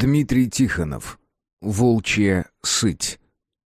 Дмитрий Тихонов. Волчья сыть.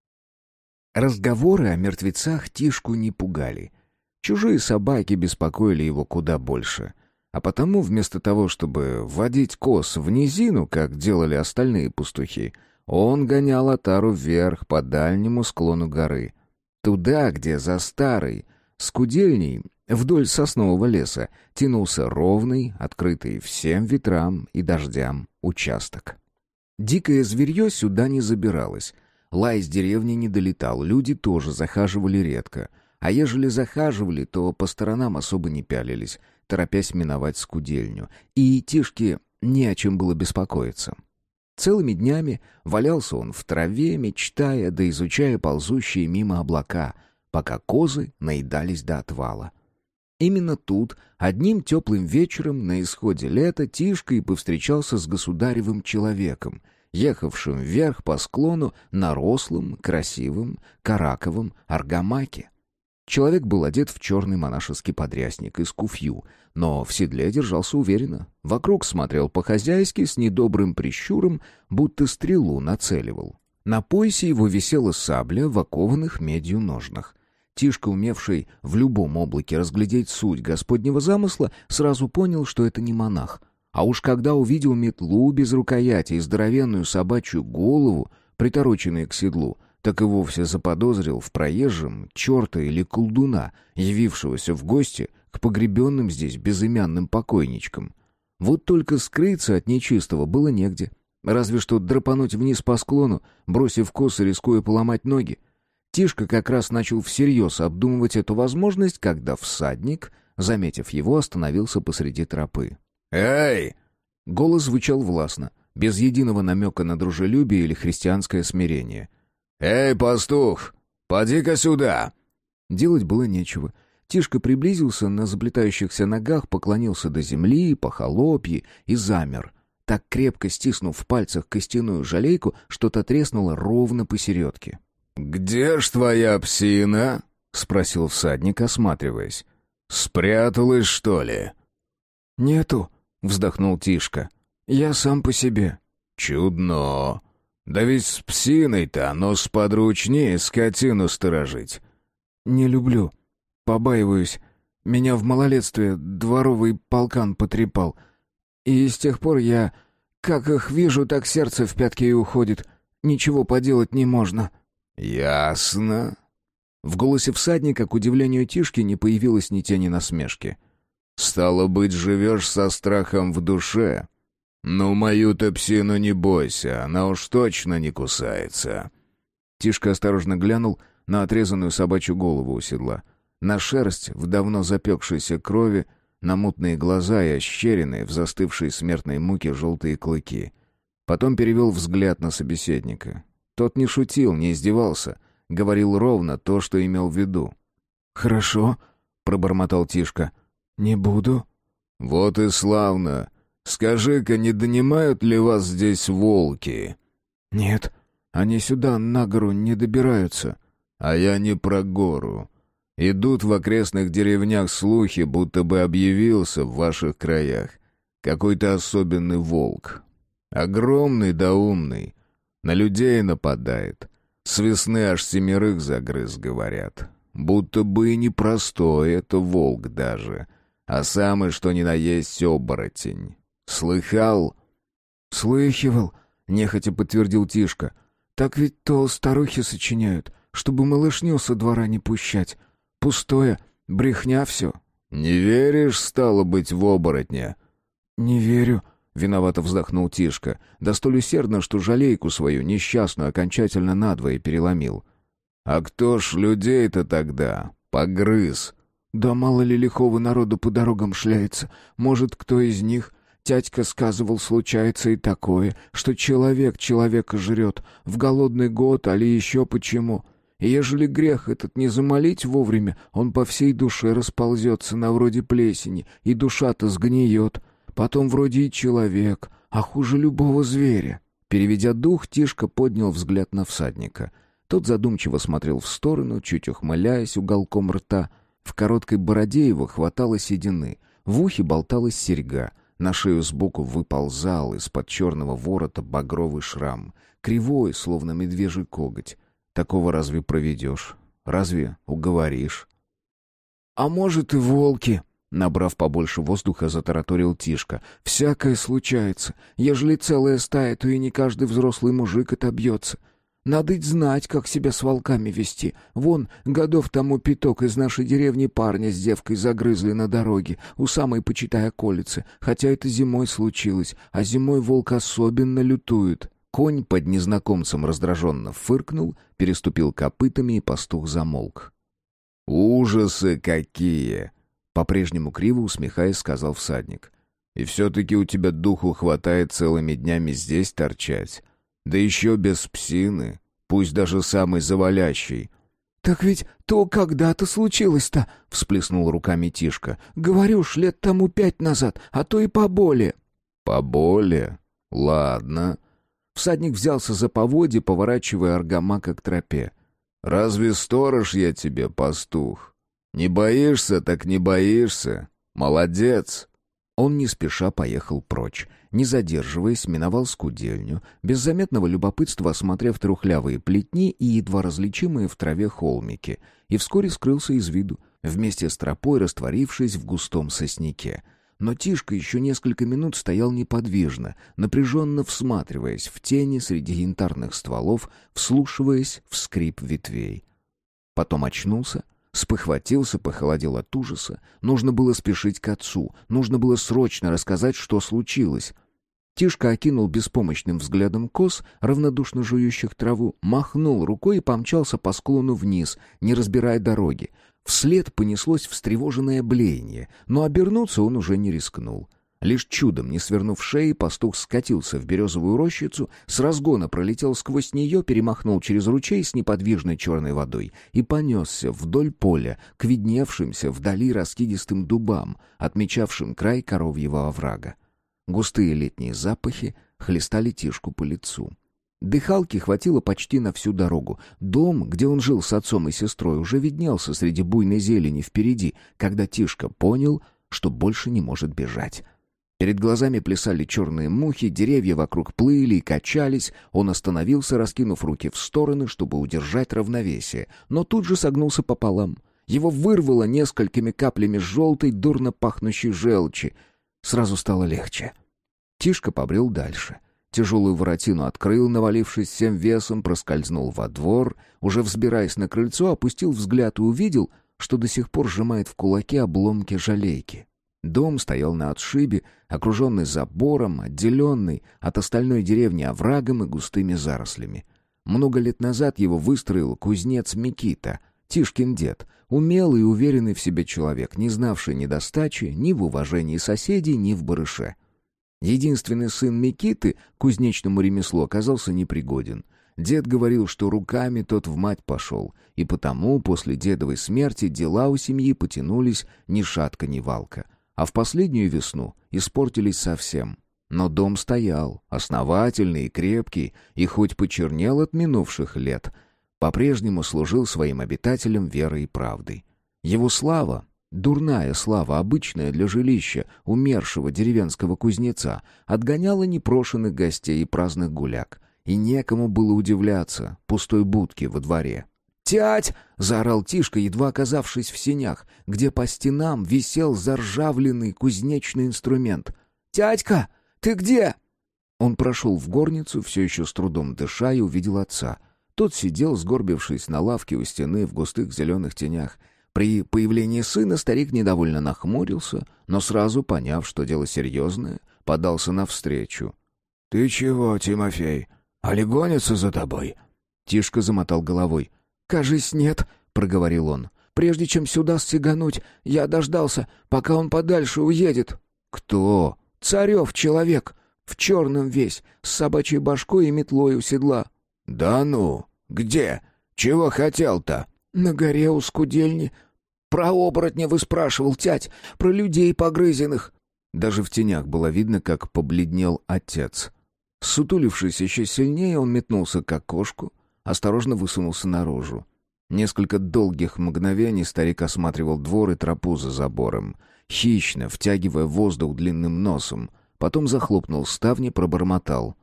Разговоры о мертвецах Тишку не пугали. Чужие собаки беспокоили его куда больше. А потому, вместо того, чтобы водить коз в низину, как делали остальные пастухи, он гонял отару вверх по дальнему склону горы. Туда, где за старой скудельней вдоль соснового леса тянулся ровный, открытый всем ветрам и дождям участок. Дикое зверье сюда не забиралось. Лай из деревни не долетал, люди тоже захаживали редко. А ежели захаживали, то по сторонам особо не пялились, торопясь миновать скудельню. И Тишке не о чем было беспокоиться. Целыми днями валялся он в траве, мечтая да изучая ползущие мимо облака, пока козы наедались до отвала. Именно тут, одним теплым вечером на исходе лета, Тишка и повстречался с государевым человеком, ехавшим вверх по склону на рослом, красивом, караковом аргамаке. Человек был одет в черный монашеский подрясник и скуфью, но в седле держался уверенно. Вокруг смотрел по-хозяйски с недобрым прищуром, будто стрелу нацеливал. На поясе его висела сабля в окованных медью ножнах. Тишка, умевший в любом облаке разглядеть суть Господнего замысла, сразу понял, что это не монах. А уж когда увидел метлу без рукояти и здоровенную собачью голову, притороченную к седлу, так и вовсе заподозрил в проезжем черта или колдуна, явившегося в гости к погребенным здесь безымянным покойничкам. Вот только скрыться от нечистого было негде. Разве что драпануть вниз по склону, бросив косы, рискуя поломать ноги. Тишка как раз начал всерьез обдумывать эту возможность, когда всадник, заметив его, остановился посреди тропы. «Эй!» Голос звучал властно, без единого намека на дружелюбие или христианское смирение. «Эй, пастух, поди-ка сюда!» Делать было нечего. Тишка приблизился на заплетающихся ногах, поклонился до земли, по холопье и замер, так крепко стиснув в пальцах костяную жалейку, что та треснула ровно посередке. «Где ж твоя псина?» — спросил всадник, осматриваясь. «Спряталась, что ли?» «Нету», — вздохнул Тишка. «Я сам по себе». «Чудно. Да ведь с псиной-то оно сподручнее скотину сторожить». «Не люблю. Побаиваюсь. Меня в малолетстве дворовый полкан потрепал. И с тех пор я, как их вижу, так сердце в пятки и уходит. Ничего поделать не можно». «Ясно». В голосе всадника, к удивлению Тишки, не появилось ни тени насмешки. «Стало быть, живешь со страхом в душе? Ну, мою-то псину не бойся, она уж точно не кусается». Тишка осторожно глянул на отрезанную собачью голову у седла, на шерсть в давно запекшейся крови, на мутные глаза и ощеренные в застывшей смертной муке желтые клыки. Потом перевел взгляд на собеседника. Тот не шутил, не издевался, говорил ровно то, что имел в виду. «Хорошо», — пробормотал Тишка. «Не буду». «Вот и славно. Скажи-ка, не донимают ли вас здесь волки?» «Нет, они сюда, на гору, не добираются». «А я не про гору. Идут в окрестных деревнях слухи, будто бы объявился в ваших краях какой-то особенный волк. Огромный да умный. На людей нападает. С весны аж 7 загрыз, говорят. Будто бы и не простой это волк даже, а самый что ни на есть оборотень. Слыхал?» «Слыхивал», — нехотя подтвердил Тишка. «Так ведь то старухи сочиняют, чтобы малышню со двора не пущать. Пустое, брехня все». «Не веришь, стало быть, в оборотня?» «Не верю», — виновато вздохнул Тишка, да столь усердно, что жалейку свою несчастную окончательно надвое переломил. «А кто ж людей-то тогда погрыз?» «Да мало ли лихого народу по дорогам шляется. Может, кто из них? Тятька сказывал, случается и такое, что человек человека жрет, в голодный год, али еще почему. И ежели грех этот не замолить вовремя, он по всей душе расползется на вроде плесени, и душа-то сгниет. Потом вроде и человек, а хуже любого зверя». Переведя дух, Тишка поднял взгляд на всадника. Тот задумчиво смотрел в сторону, чуть ухмыляясь уголком рта. В короткой бороде его хватало седины, в ухе болталась серьга, На шею сбоку выползал из-под черного ворота багровый шрам, кривой, словно медвежий коготь. Такого разве проведешь? Разве уговоришь? «А может, и волки?» Набрав побольше воздуха, затараторил Тишка. «Всякое случается. Ежели целая стая, то и не каждый взрослый мужик отобьется. Надо знать, как себя с волками вести. Вон, годов тому пяток из нашей деревни парня с девкой загрызли на дороге, у самой, почитай, околицы, хотя это зимой случилось, а зимой волк особенно лютует». Конь под незнакомцем раздраженно фыркнул, переступил копытами, и пастух замолк. «Ужасы какие!» — по-прежнему криво усмехаясь, сказал всадник. «И все-таки у тебя духу хватает целыми днями здесь торчать. Да еще без псины, пусть даже самый завалящий». «Так ведь то когда-то случилось-то!» — всплеснул руками Тишка. «Говорю ж, лет тому 5 назад, а то и поболее». «Поболее? Ладно». Всадник взялся за поводья, поворачивая аргамака к тропе. «Разве сторож я тебе, пастух? Не боишься, так не боишься. Молодец!» Он не спеша поехал прочь, не задерживаясь, миновал скудельню, без заметного любопытства осмотрев трухлявые плетни и едва различимые в траве холмики, и вскоре скрылся из виду, вместе с тропой растворившись в густом сосняке. Но Тишка еще несколько минут стоял неподвижно, напряженно всматриваясь в тени среди янтарных стволов, вслушиваясь в скрип ветвей. Потом очнулся, спохватился, похолодел от ужаса. Нужно было спешить к отцу, нужно было срочно рассказать, что случилось. Тишка окинул беспомощным взглядом коз, равнодушно жующих траву, махнул рукой и помчался по склону вниз, не разбирая дороги. Вслед понеслось встревоженное блеяние, но обернуться он уже не рискнул. Лишь чудом не свернув шеи, пастух скатился в березовую рощицу, с разгона пролетел сквозь нее, перемахнул через ручей с неподвижной черной водой и понесся вдоль поля к видневшимся вдали раскидистым дубам, отмечавшим край коровьего оврага. Густые летние запахи хлестали Тишку по лицу. Дыхалки хватило почти на всю дорогу. Дом, где он жил с отцом и сестрой, уже виднелся среди буйной зелени впереди, когда Тишка понял, что больше не может бежать. Перед глазами плясали черные мухи, деревья вокруг плыли и качались. Он остановился, раскинув руки в стороны, чтобы удержать равновесие, но тут же согнулся пополам. Его вырвало несколькими каплями желтой, дурно пахнущей желчи. Сразу стало легче. Тишка побрел дальше. Тяжелую воротину открыл, навалившись всем весом, проскользнул во двор, уже взбираясь на крыльцо, опустил взгляд и увидел, что до сих пор сжимает в кулаке обломки жалейки. Дом стоял на отшибе, окруженный забором, отделенный от остальной деревни оврагом и густыми зарослями. Много лет назад его выстроил кузнец Микита, Тишкин дед, умелый и уверенный в себе человек, не знавший недостачи ни в уважении соседей, ни в барыше. Единственный сын Микиты к кузнечному ремеслу оказался непригоден. Дед говорил, что руками тот в мать пошел, и потому после дедовой смерти дела у семьи потянулись ни шатка, ни валка. А в последнюю весну испортились совсем. Но дом стоял, основательный и крепкий, и хоть почернел от минувших лет, по-прежнему служил своим обитателям верой и правдой. Его слава, дурная слава, обычная для жилища умершего деревенского кузнеца, отгоняла непрошенных гостей и праздных гуляк, и некому было удивляться пустой будке во дворе. «Тять!» — заорал Тишка, едва оказавшись в сенях, где по стенам висел заржавленный кузнечный инструмент. «Тятька, ты где?» Он прошел в горницу, все еще с трудом дыша, и увидел отца. Тот сидел, сгорбившись на лавке у стены в густых зеленых тенях. При появлении сына старик недовольно нахмурился, но сразу, поняв, что дело серьезное, подался навстречу. «Ты чего, Тимофей? Али гонится за тобой?» Тишка замотал головой. «Кажись, нет», — проговорил он. «Прежде чем сюда стегануть, я дождался, пока он подальше уедет». «Кто?» «Царев человек, в черном весь, с собачьей башкой и метлой у седла». «Да ну? Где? Чего хотел-то?» «На горе у скудельни. Про оборотня вы спрашивал, тять, про людей погрызенных». Даже в тенях было видно, как побледнел отец. Сутулившись еще сильнее, он метнулся к окошку, осторожно высунулся наружу. Несколько долгих мгновений старик осматривал двор и тропу за забором. хищно втягивая воздух длинным носом. Потом захлопнул ставни, пробормотал: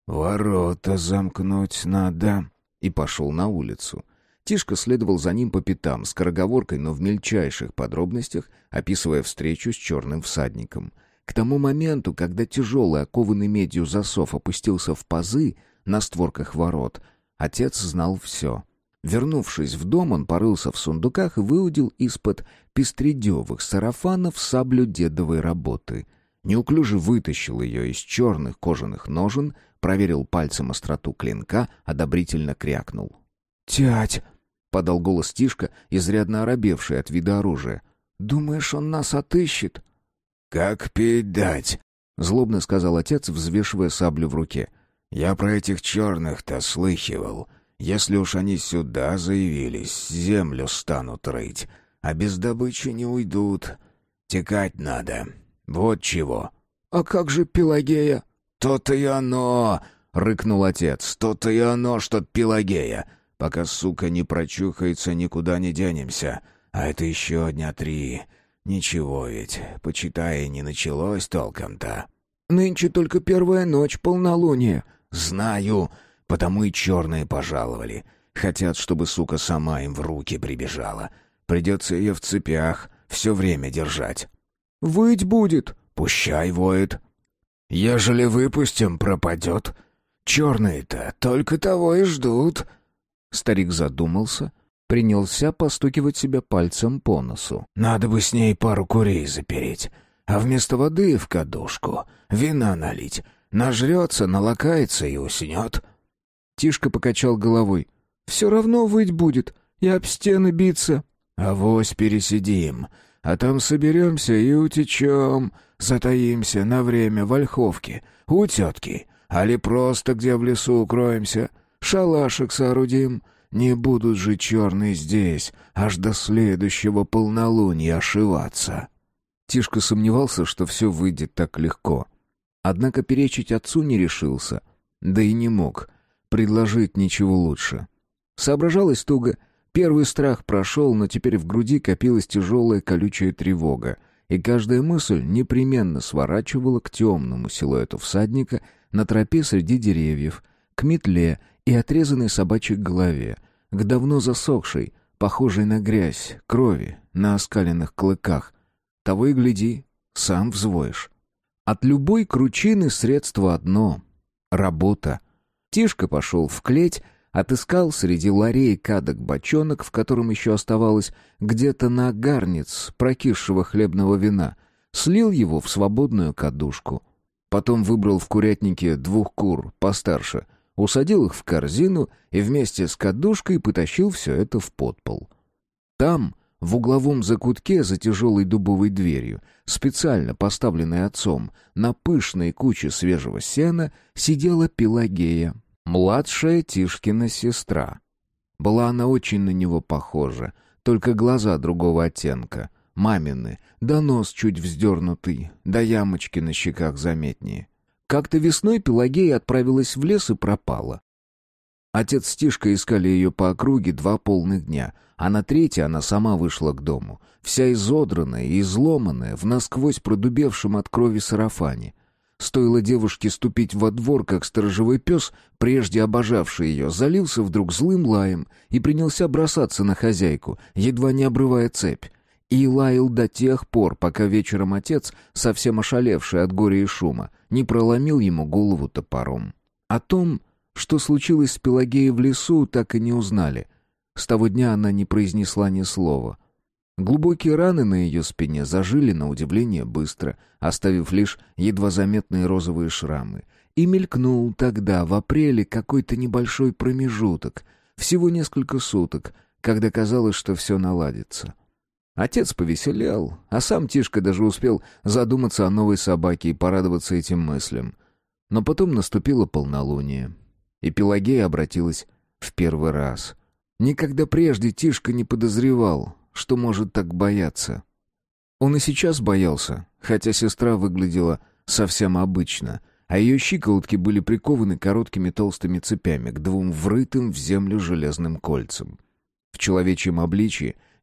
«Ворота замкнуть надо», и пошел на улицу. Тишка следовал за ним по пятам, скороговоркой, но в мельчайших подробностях, описывая встречу с черным всадником. К тому моменту, когда тяжелый, окованный медью засов опустился в пазы на створках ворот, отец знал все. Вернувшись в дом, он порылся в сундуках и выудил из-под пестредевых сарафанов саблю дедовой работы. Неуклюже вытащил ее из черных кожаных ножен, проверил пальцем остроту клинка, одобрительно крякнул. «Тять!» — подал голос Тишка, изрядно оробевший от вида оружия. «Думаешь, он нас отыщет?» «Как пить дать?» — злобно сказал отец, взвешивая саблю в руке. «Я про этих черных-то слыхивал. Если уж они сюда заявились, землю станут рыть, а без добычи не уйдут. Текать надо. Вот чего». «А как же Пелагея?» «То-то и оно!» — рыкнул отец. «То-то и оно, что Пелагея. Пока сука не прочухается, никуда не денемся. А это еще дня 3. Ничего ведь, почитай, не началось толком-то». «Нынче только первая ночь, полнолуние». «Знаю, потому и черные пожаловали. Хотят, чтобы сука сама им в руки прибежала. Придется ее в цепях все время держать». «Выть будет». «Пущай воет». «Ежели выпустим, пропадет. Черные-то только того и ждут». Старик задумался, принялся постукивать себя пальцем по носу. «Надо бы с ней пару курей запереть, а вместо воды в кадушку вина налить. Нажрется, налакается и уснет». Тишка покачал головой. «Все равно выть будет и об стены биться». «Авось пересидим, а там соберемся и утечем, затаимся на время в ольховке, у тетки, али просто где в лесу укроемся, шалашик соорудим. Не будут же черные здесь аж до следующего полнолуния ошиваться». Тишка сомневался, что все выйдет так легко. Однако перечить отцу не решился, да и не мог предложить ничего лучше. Соображалось туго. Первый страх прошел, но теперь в груди копилась тяжелая колючая тревога, и каждая мысль непременно сворачивала к темному силуэту всадника на тропе среди деревьев, к метле и отрезанной собачьей голове, к давно засохшей, похожей на грязь, крови, на оскаленных клыках. Того и гляди, сам взвоишь. От любой кручины средство одно — работа. Тишка пошел в клеть, отыскал среди ларей кадок бочонок, в котором еще оставалось где-то на гарниц прокисшего хлебного вина, слил его в свободную кадушку. Потом выбрал в курятнике 2 кур постарше, усадил их в корзину и вместе с кадушкой потащил все это в подпол. Там, в угловом закутке за тяжелой дубовой дверью, специально поставленной отцом, на пышной куче свежего сена сидела Пелагея, младшая Тишкина сестра. Была она очень на него похожа, только глаза другого оттенка, мамины, да нос чуть вздернутый, да ямочки на щеках заметнее. Как-то весной Пелагея отправилась в лес и пропала. Отец с Тишкой искали ее по округе 2 полных дня, а на 3-й она сама вышла к дому, вся изодранная и изломанная, в насквозь продубевшем от крови сарафане. Стоило девушке ступить во двор, как сторожевой пес, прежде обожавший ее, залился вдруг злым лаем и принялся бросаться на хозяйку, едва не обрывая цепь. И лаял до тех пор, пока вечером отец, совсем ошалевший от горя и шума, не проломил ему голову топором. О том, что случилось с Пелагеей в лесу, так и не узнали. С того дня она не произнесла ни слова. Глубокие раны на ее спине зажили, на удивление, быстро, оставив лишь едва заметные розовые шрамы. И мелькнул тогда, в апреле, какой-то небольшой промежуток, всего несколько суток, когда казалось, что все наладится. Отец повеселел, а сам Тишка даже успел задуматься о новой собаке и порадоваться этим мыслям. Но потом наступило полнолуние, и Пелагея обратилась в первый раз. Никогда прежде Тишка не подозревал, что может так бояться. Он и сейчас боялся, хотя сестра выглядела совсем обычно, а ее щиколотки были прикованы короткими толстыми цепями к 2 врытым в землю железным кольцам. В человечьем обличье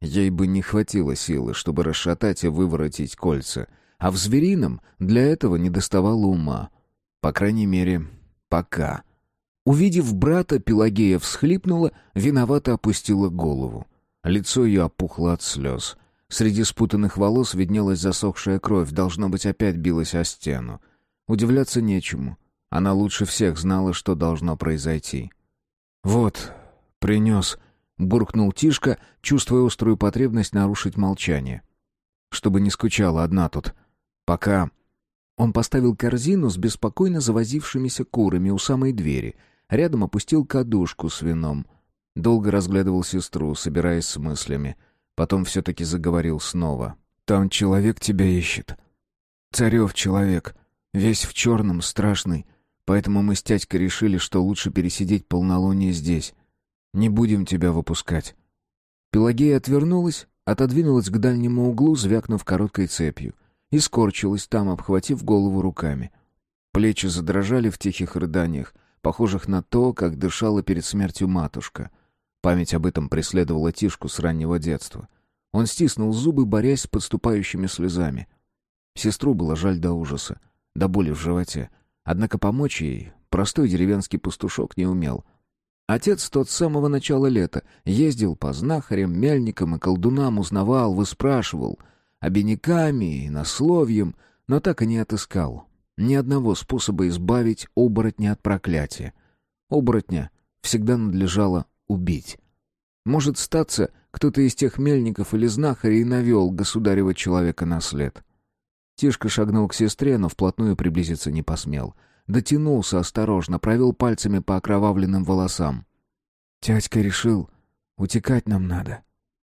Ей бы не хватило силы, чтобы расшатать и выворотить кольца, а в зверином для этого недоставало ума. По крайней мере, пока. Увидев брата, Пелагея всхлипнула, виновато опустила голову. Лицо ее опухло от слез. Среди спутанных волос виднелась засохшая кровь, должно быть, опять билась о стену. Удивляться нечему. Она лучше всех знала, что должно произойти. «Вот, принес», — буркнул Тишка, чувствуя острую потребность нарушить молчание. «Чтобы не скучала одна тут. Пока...» Он поставил корзину с беспокойно завозившимися курами у самой двери. Рядом опустил кадушку с вином. Долго разглядывал сестру, собираясь с мыслями. Потом все-таки заговорил снова. «Там человек тебя ищет. Царев человек. Весь в черном, страшный. Поэтому мы с тятькой решили, что лучше пересидеть полнолуние здесь. Не будем тебя выпускать». Пелагея отвернулась, отодвинулась к дальнему углу, звякнув короткой цепью, и скорчилась там, обхватив голову руками. Плечи задрожали в тихих рыданиях, похожих на то, как дышала перед смертью матушка. Память об этом преследовала Тишку с раннего детства. Он стиснул зубы, борясь с подступающими слезами. Сестру было жаль до ужаса, до боли в животе. Однако помочь ей простой деревенский пастушок не умел. Отец тот с самого начала лета ездил по знахарям, мельникам и колдунам, узнавал, выспрашивал, обиняками и насловьем, но так и не отыскал ни одного способа избавить оборотня от проклятия. Оборотня всегда надлежало убить. Может, статься, кто-то из тех мельников или знахарей навел государева человека на след. Тишка шагнул к сестре, но вплотную приблизиться не посмел. Дотянулся осторожно, провел пальцами по окровавленным волосам. «Тятька решил, утекать нам надо.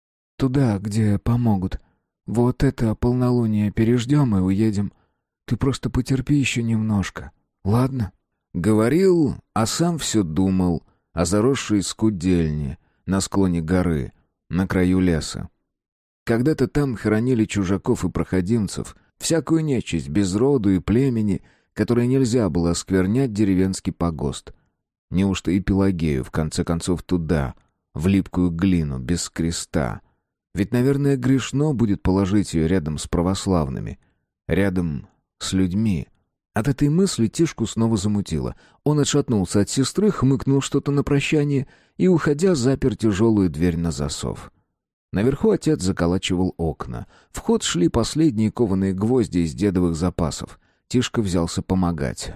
Туда, где помогут. Вот это полнолуние переждем и уедем. Ты просто потерпи еще немножко, ладно?» Говорил, а сам все думал о заросшей скудельне на склоне горы, на краю леса. Когда-то там хоронили чужаков и проходимцев, всякую нечисть без роду и племени, которой нельзя было осквернять деревенский погост. Неужто и Пелагею, в конце концов, туда, в липкую глину, без креста? Ведь, наверное, грешно будет положить ее рядом с православными, рядом с людьми. От этой мысли Тишку снова замутило. Он отшатнулся от сестры, хмыкнул что-то на прощание и, уходя, запер тяжелую дверь на засов. Наверху отец заколачивал окна. В ход шли последние кованые гвозди из дедовых запасов. Тишка взялся помогать.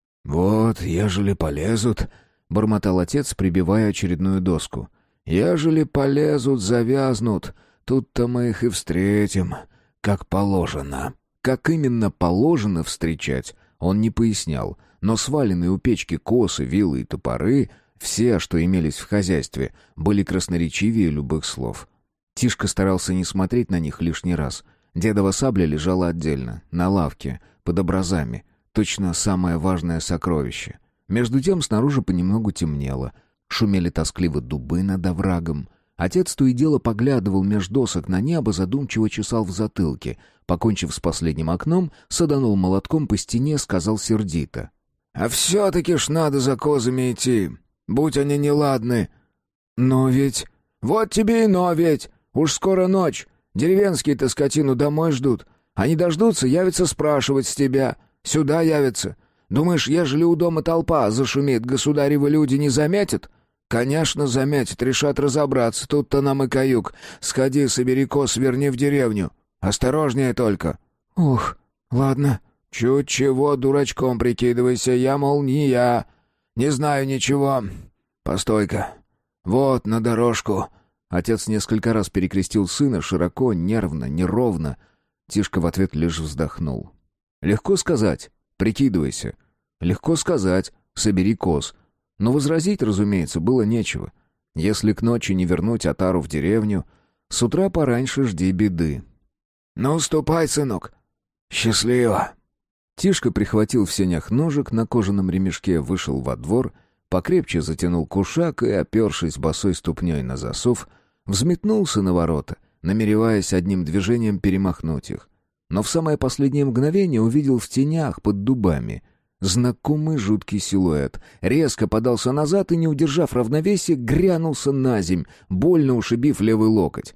«Вот, ежели полезут», — бормотал отец, прибивая очередную доску. «Ежели полезут, завязнут, тут-то мы их и встретим, как положено». Как именно положено встречать, он не пояснял, но сваленные у печки косы, вилы и топоры, все, что имелись в хозяйстве, были красноречивее любых слов. Тишка старался не смотреть на них лишний раз. Дедова сабля лежала отдельно, на лавке, под образами, точно самое важное сокровище. Между тем снаружи понемногу темнело, шумели тоскливо дубы над оврагом. Отец то и дело поглядывал меж досок на небо, задумчиво чесал в затылке. Покончив с последним окном, саданул молотком по стене, сказал сердито: «А все-таки ж надо за козами идти, будь они неладны». «Но ведь...» «Вот тебе и но ведь! Уж скоро ночь, деревенские-то скотину домой ждут. Они дождутся, явятся спрашивать с тебя. Сюда явятся. Думаешь, ежели у дома толпа зашумит, государевы люди не заметят?» «Конечно, заметят, решат разобраться, тут-то нам и каюк. Сходи, собери коз, верни в деревню. Осторожнее только». «Ух, ладно». «Чуть чего дурачком прикидывайся, я, мол, не я. Не знаю ничего. Постой-ка. Вот, на дорожку». Отец несколько раз перекрестил сына, широко, нервно, неровно. Тишка в ответ лишь вздохнул. «Легко сказать, прикидывайся. Легко сказать, собери коз». Но возразить, разумеется, было нечего. Если к ночи не вернуть отару в деревню, с утра пораньше жди беды. «Ну, ступай, сынок. Счастливо!» Тишка прихватил в сенях ножик на кожаном ремешке, вышел во двор, покрепче затянул кушак и, опершись босой ступней на засов, взметнулся на ворота, намереваясь одним движением перемахнуть их. Но в самое последнее мгновение увидел в тенях под дубами знакомый жуткий силуэт, резко подался назад и, не удержав равновесия, грянулся наземь, больно ушибив левый локоть.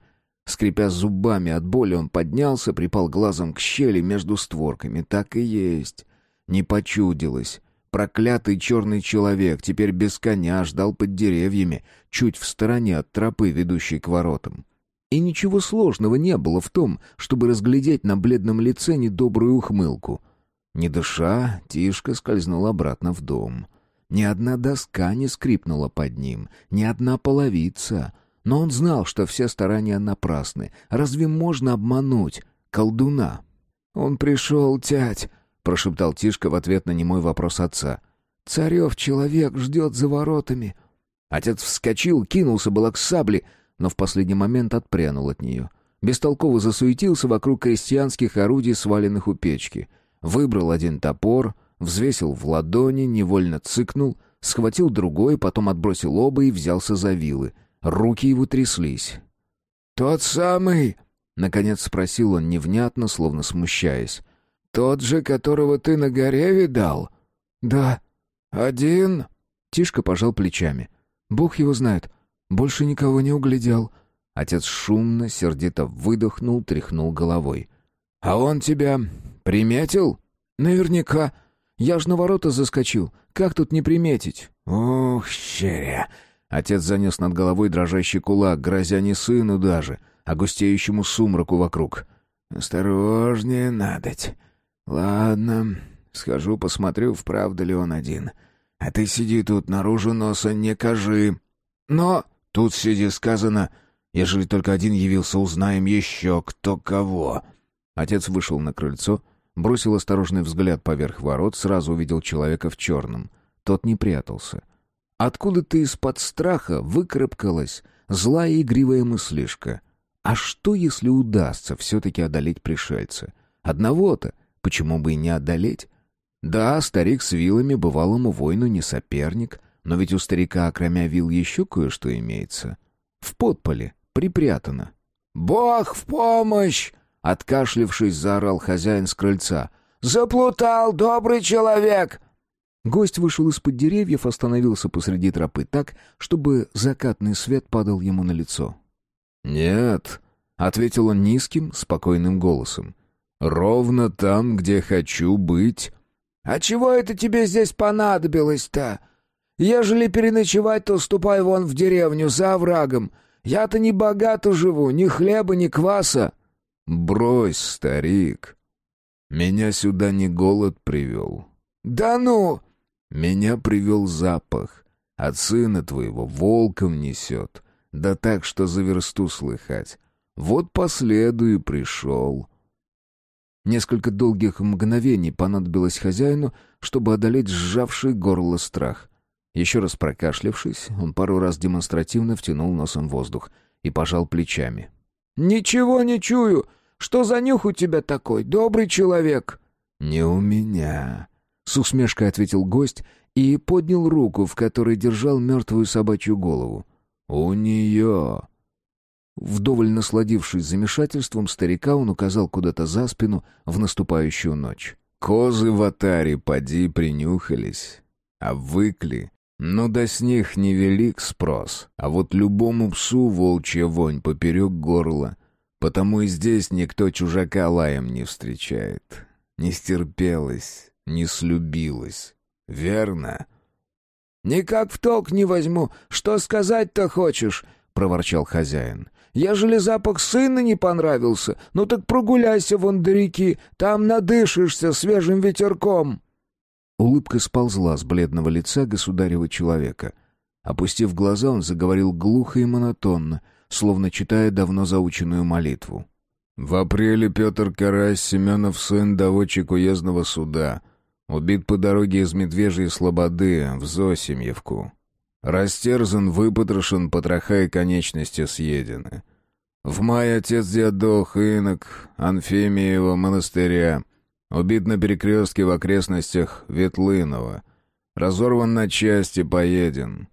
Скрипя зубами от боли, он поднялся, припал глазом к щели между створками. Так и есть. Не почудилось. Проклятый черный человек теперь без коня ждал под деревьями, чуть в стороне от тропы, ведущей к воротам. И ничего сложного не было в том, чтобы разглядеть на бледном лице недобрую ухмылку. Не дыша, Тишка скользнул обратно в дом. Ни одна доска не скрипнула под ним, ни одна половица. Но он знал, что все старания напрасны. Разве можно обмануть колдуна? «Он пришел, тять», — прошептал Тишка в ответ на немой вопрос отца. «Царев человек ждет за воротами». Отец вскочил, кинулся было к сабле, но в последний момент отпрянул от нее. Бестолково засуетился вокруг крестьянских орудий, сваленных у печки. Выбрал один топор, взвесил в ладони, невольно цыкнул, схватил другой, потом отбросил оба и взялся за вилы. Руки его тряслись. «Тот самый?» — наконец спросил он невнятно, словно смущаясь. «Тот же, которого ты на горе видал?» «Да». «Один?» Тишка пожал плечами. «Бог его знает. Больше никого не углядел». Отец шумно, сердито выдохнул, тряхнул головой. «А он тебя приметил?» «Наверняка. Я ж на ворота заскочил. Как тут не приметить?» «Ух, щеря!» Отец занес над головой дрожащий кулак, грозя не сыну даже, а густеющему сумраку вокруг. «Осторожнее надоть. Ладно, схожу посмотрю, вправду ли он один. А ты сиди тут, наружу носа не кажи. Но тут сиди сказано, ежели только один явился, узнаем еще кто кого». Отец вышел на крыльцо, бросил осторожный взгляд поверх ворот, сразу увидел человека в черном. Тот не прятался. Откуда-то из-под страха выкарабкалась злая игривая мыслишка. А что, если удастся все-таки одолеть пришельца? Одного-то, почему бы и не одолеть? Да, старик с вилами бывалому воину не соперник, но ведь у старика, кроме вил, еще кое-что имеется. В подполе припрятано. «Бог в помощь!» — откашлившись, заорал хозяин с крыльца. «Заплутал, добрый человек!» Гость вышел из-под деревьев, остановился посреди тропы так, чтобы закатный свет падал ему на лицо. «Нет», — ответил он низким, спокойным голосом. «Ровно там, где хочу быть». «А чего это тебе здесь понадобилось-то? Ежели переночевать, то ступай вон в деревню за оврагом. Я-то не богато живу, ни хлеба, ни кваса». «Брось, старик. Меня сюда не голод привел». «Да ну!» «Меня привел запах. От сына твоего волком несет. Да так, что за версту слыхать. Вот по следу и пришел». Несколько долгих мгновений понадобилось хозяину, чтобы одолеть сжавший горло страх. Еще раз прокашлявшись, он пару раз демонстративно втянул носом воздух и пожал плечами. «Ничего не чую. Что за нюх у тебя такой, добрый человек?» «Не у меня», — с усмешкой ответил гость и поднял руку, в которой держал мертвую собачью голову. «У нее». Вдоволь насладившись замешательством старика, он указал куда-то за спину в наступающую ночь. «Козы в отаре поди принюхались, а выкли. Ну да с них невелик спрос, а вот любому псу волчья вонь поперек горла. Потому и здесь никто чужака лаем не встречает. Не стерпелась, не слюбилась. Верно?» «Никак в толк не возьму. Что сказать-то хочешь?» — проворчал хозяин. «Ежели запах сына не понравился, ну так прогуляйся вон до реки, там надышишься свежим ветерком». Улыбка сползла с бледного лица государева человека. Опустив глаза, он заговорил глухо и монотонно, словно читая давно заученную молитву. «В апреле Петр Карась, Семенов сын, доводчик уездного суда, убит по дороге из Медвежьей Слободы в Зосимьевку. Растерзан, выпотрошен, потроха и конечности съедены. В мае отец диадох инок Анфимиева монастыря, убит на перекрестке в окрестностях Ветлынова, разорван на части, поеден.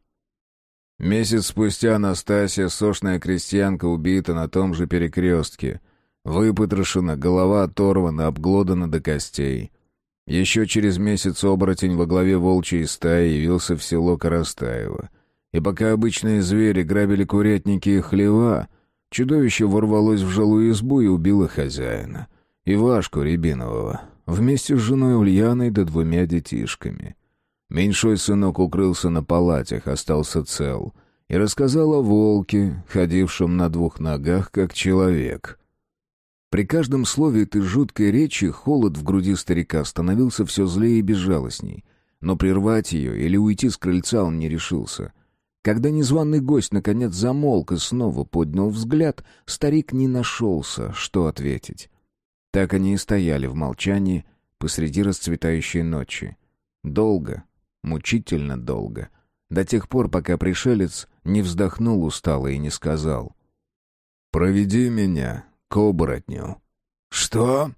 Месяц спустя Анастасия, сошная крестьянка, убита на том же перекрестке, выпотрошена, голова оторвана, обглодана до костей. Еще через месяц оборотень во главе волчьей стаи явился в село Коростаево. И пока обычные звери грабили курятники и хлева, Чудовище ворвалось в жилую избу и убило хозяина. Ивашку Рябинового, вместе с женой Ульяной да 2 детишками. Меньшой сынок укрылся на палатях, остался цел, и рассказал о волке, ходившем на 2 ногах, как человек. При каждом слове этой жуткой речи холод в груди старика становился все злее и безжалостней, но прервать ее или уйти с крыльца он не решился. Когда незваный гость наконец замолк и снова поднял взгляд, старик не нашелся, что ответить. Так они и стояли в молчании посреди расцветающей ночи. Долго, мучительно долго, до тех пор, пока пришелец не вздохнул устало и не сказал: «Проведи меня к оборотню». «Что?»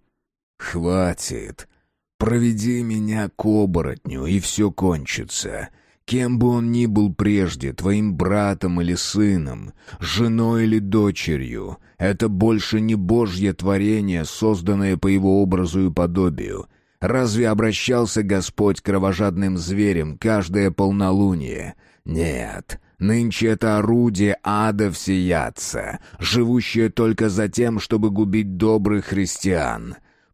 «Хватит. Проведи меня к оборотню, и все кончится. Кем бы он ни был прежде, твоим братом или сыном, женой или дочерью, это больше не Божье творение, созданное по его образу и подобию. Разве обращался Господь к кровожадным зверям каждое полнолуние? Нет, нынче это орудие ада всеядца, живущее только за тем, чтобы губить добрых христиан.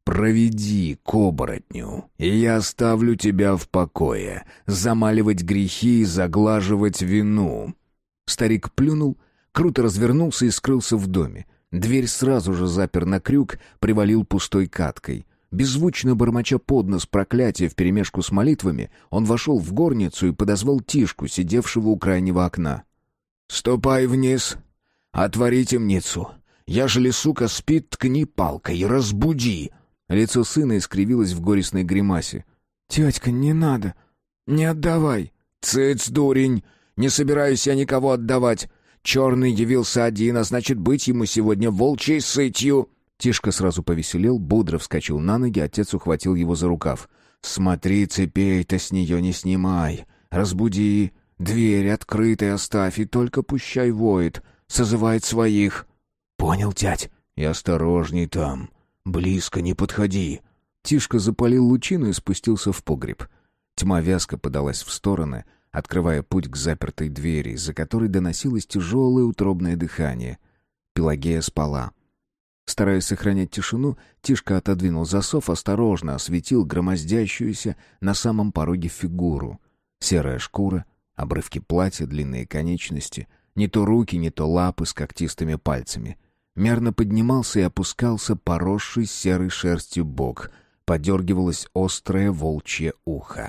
Проведи к оборотню, и я оставлю тебя в покое, замаливать грехи и заглаживать вину». Старик плюнул, круто развернулся и скрылся в доме. Дверь сразу же запер на крюк, привалил пустой каткой. Беззвучно бормоча под нос проклятия вперемешку с молитвами, он вошел в горницу и подозвал Тишку, сидевшего у крайнего окна. «Ступай вниз, отвори темницу. Ежели сука спит, ткни палкой, разбуди». Лицо сына искривилось в горестной гримасе. «Тятька, не надо. Не отдавай». «Цыц, дурень! Не собираюсь я никого отдавать. Черный явился один, а значит, быть ему сегодня волчьей сытью». Тишка сразу повеселел, бодро вскочил на ноги, отец ухватил его за рукав. «Смотри, цепей-то с нее не снимай. Разбуди. Дверь открытой оставь, и только пущай воет. Созывает своих». «Понял, тять. И осторожней там. Близко не подходи». Тишка запалил лучину и спустился в погреб. Тьма вязко подалась в стороны, открывая путь к запертой двери, из-за которой доносилось тяжелое утробное дыхание. Пелагея спала. Стараясь сохранять тишину, Тишка отодвинул засов, осторожно осветил громоздящуюся на самом пороге фигуру. Серая шкура, обрывки платья, длинные конечности, не то руки, не то лапы с когтистыми пальцами. Мерно поднимался и опускался поросший серой шерстью бок, подергивалось острое волчье ухо.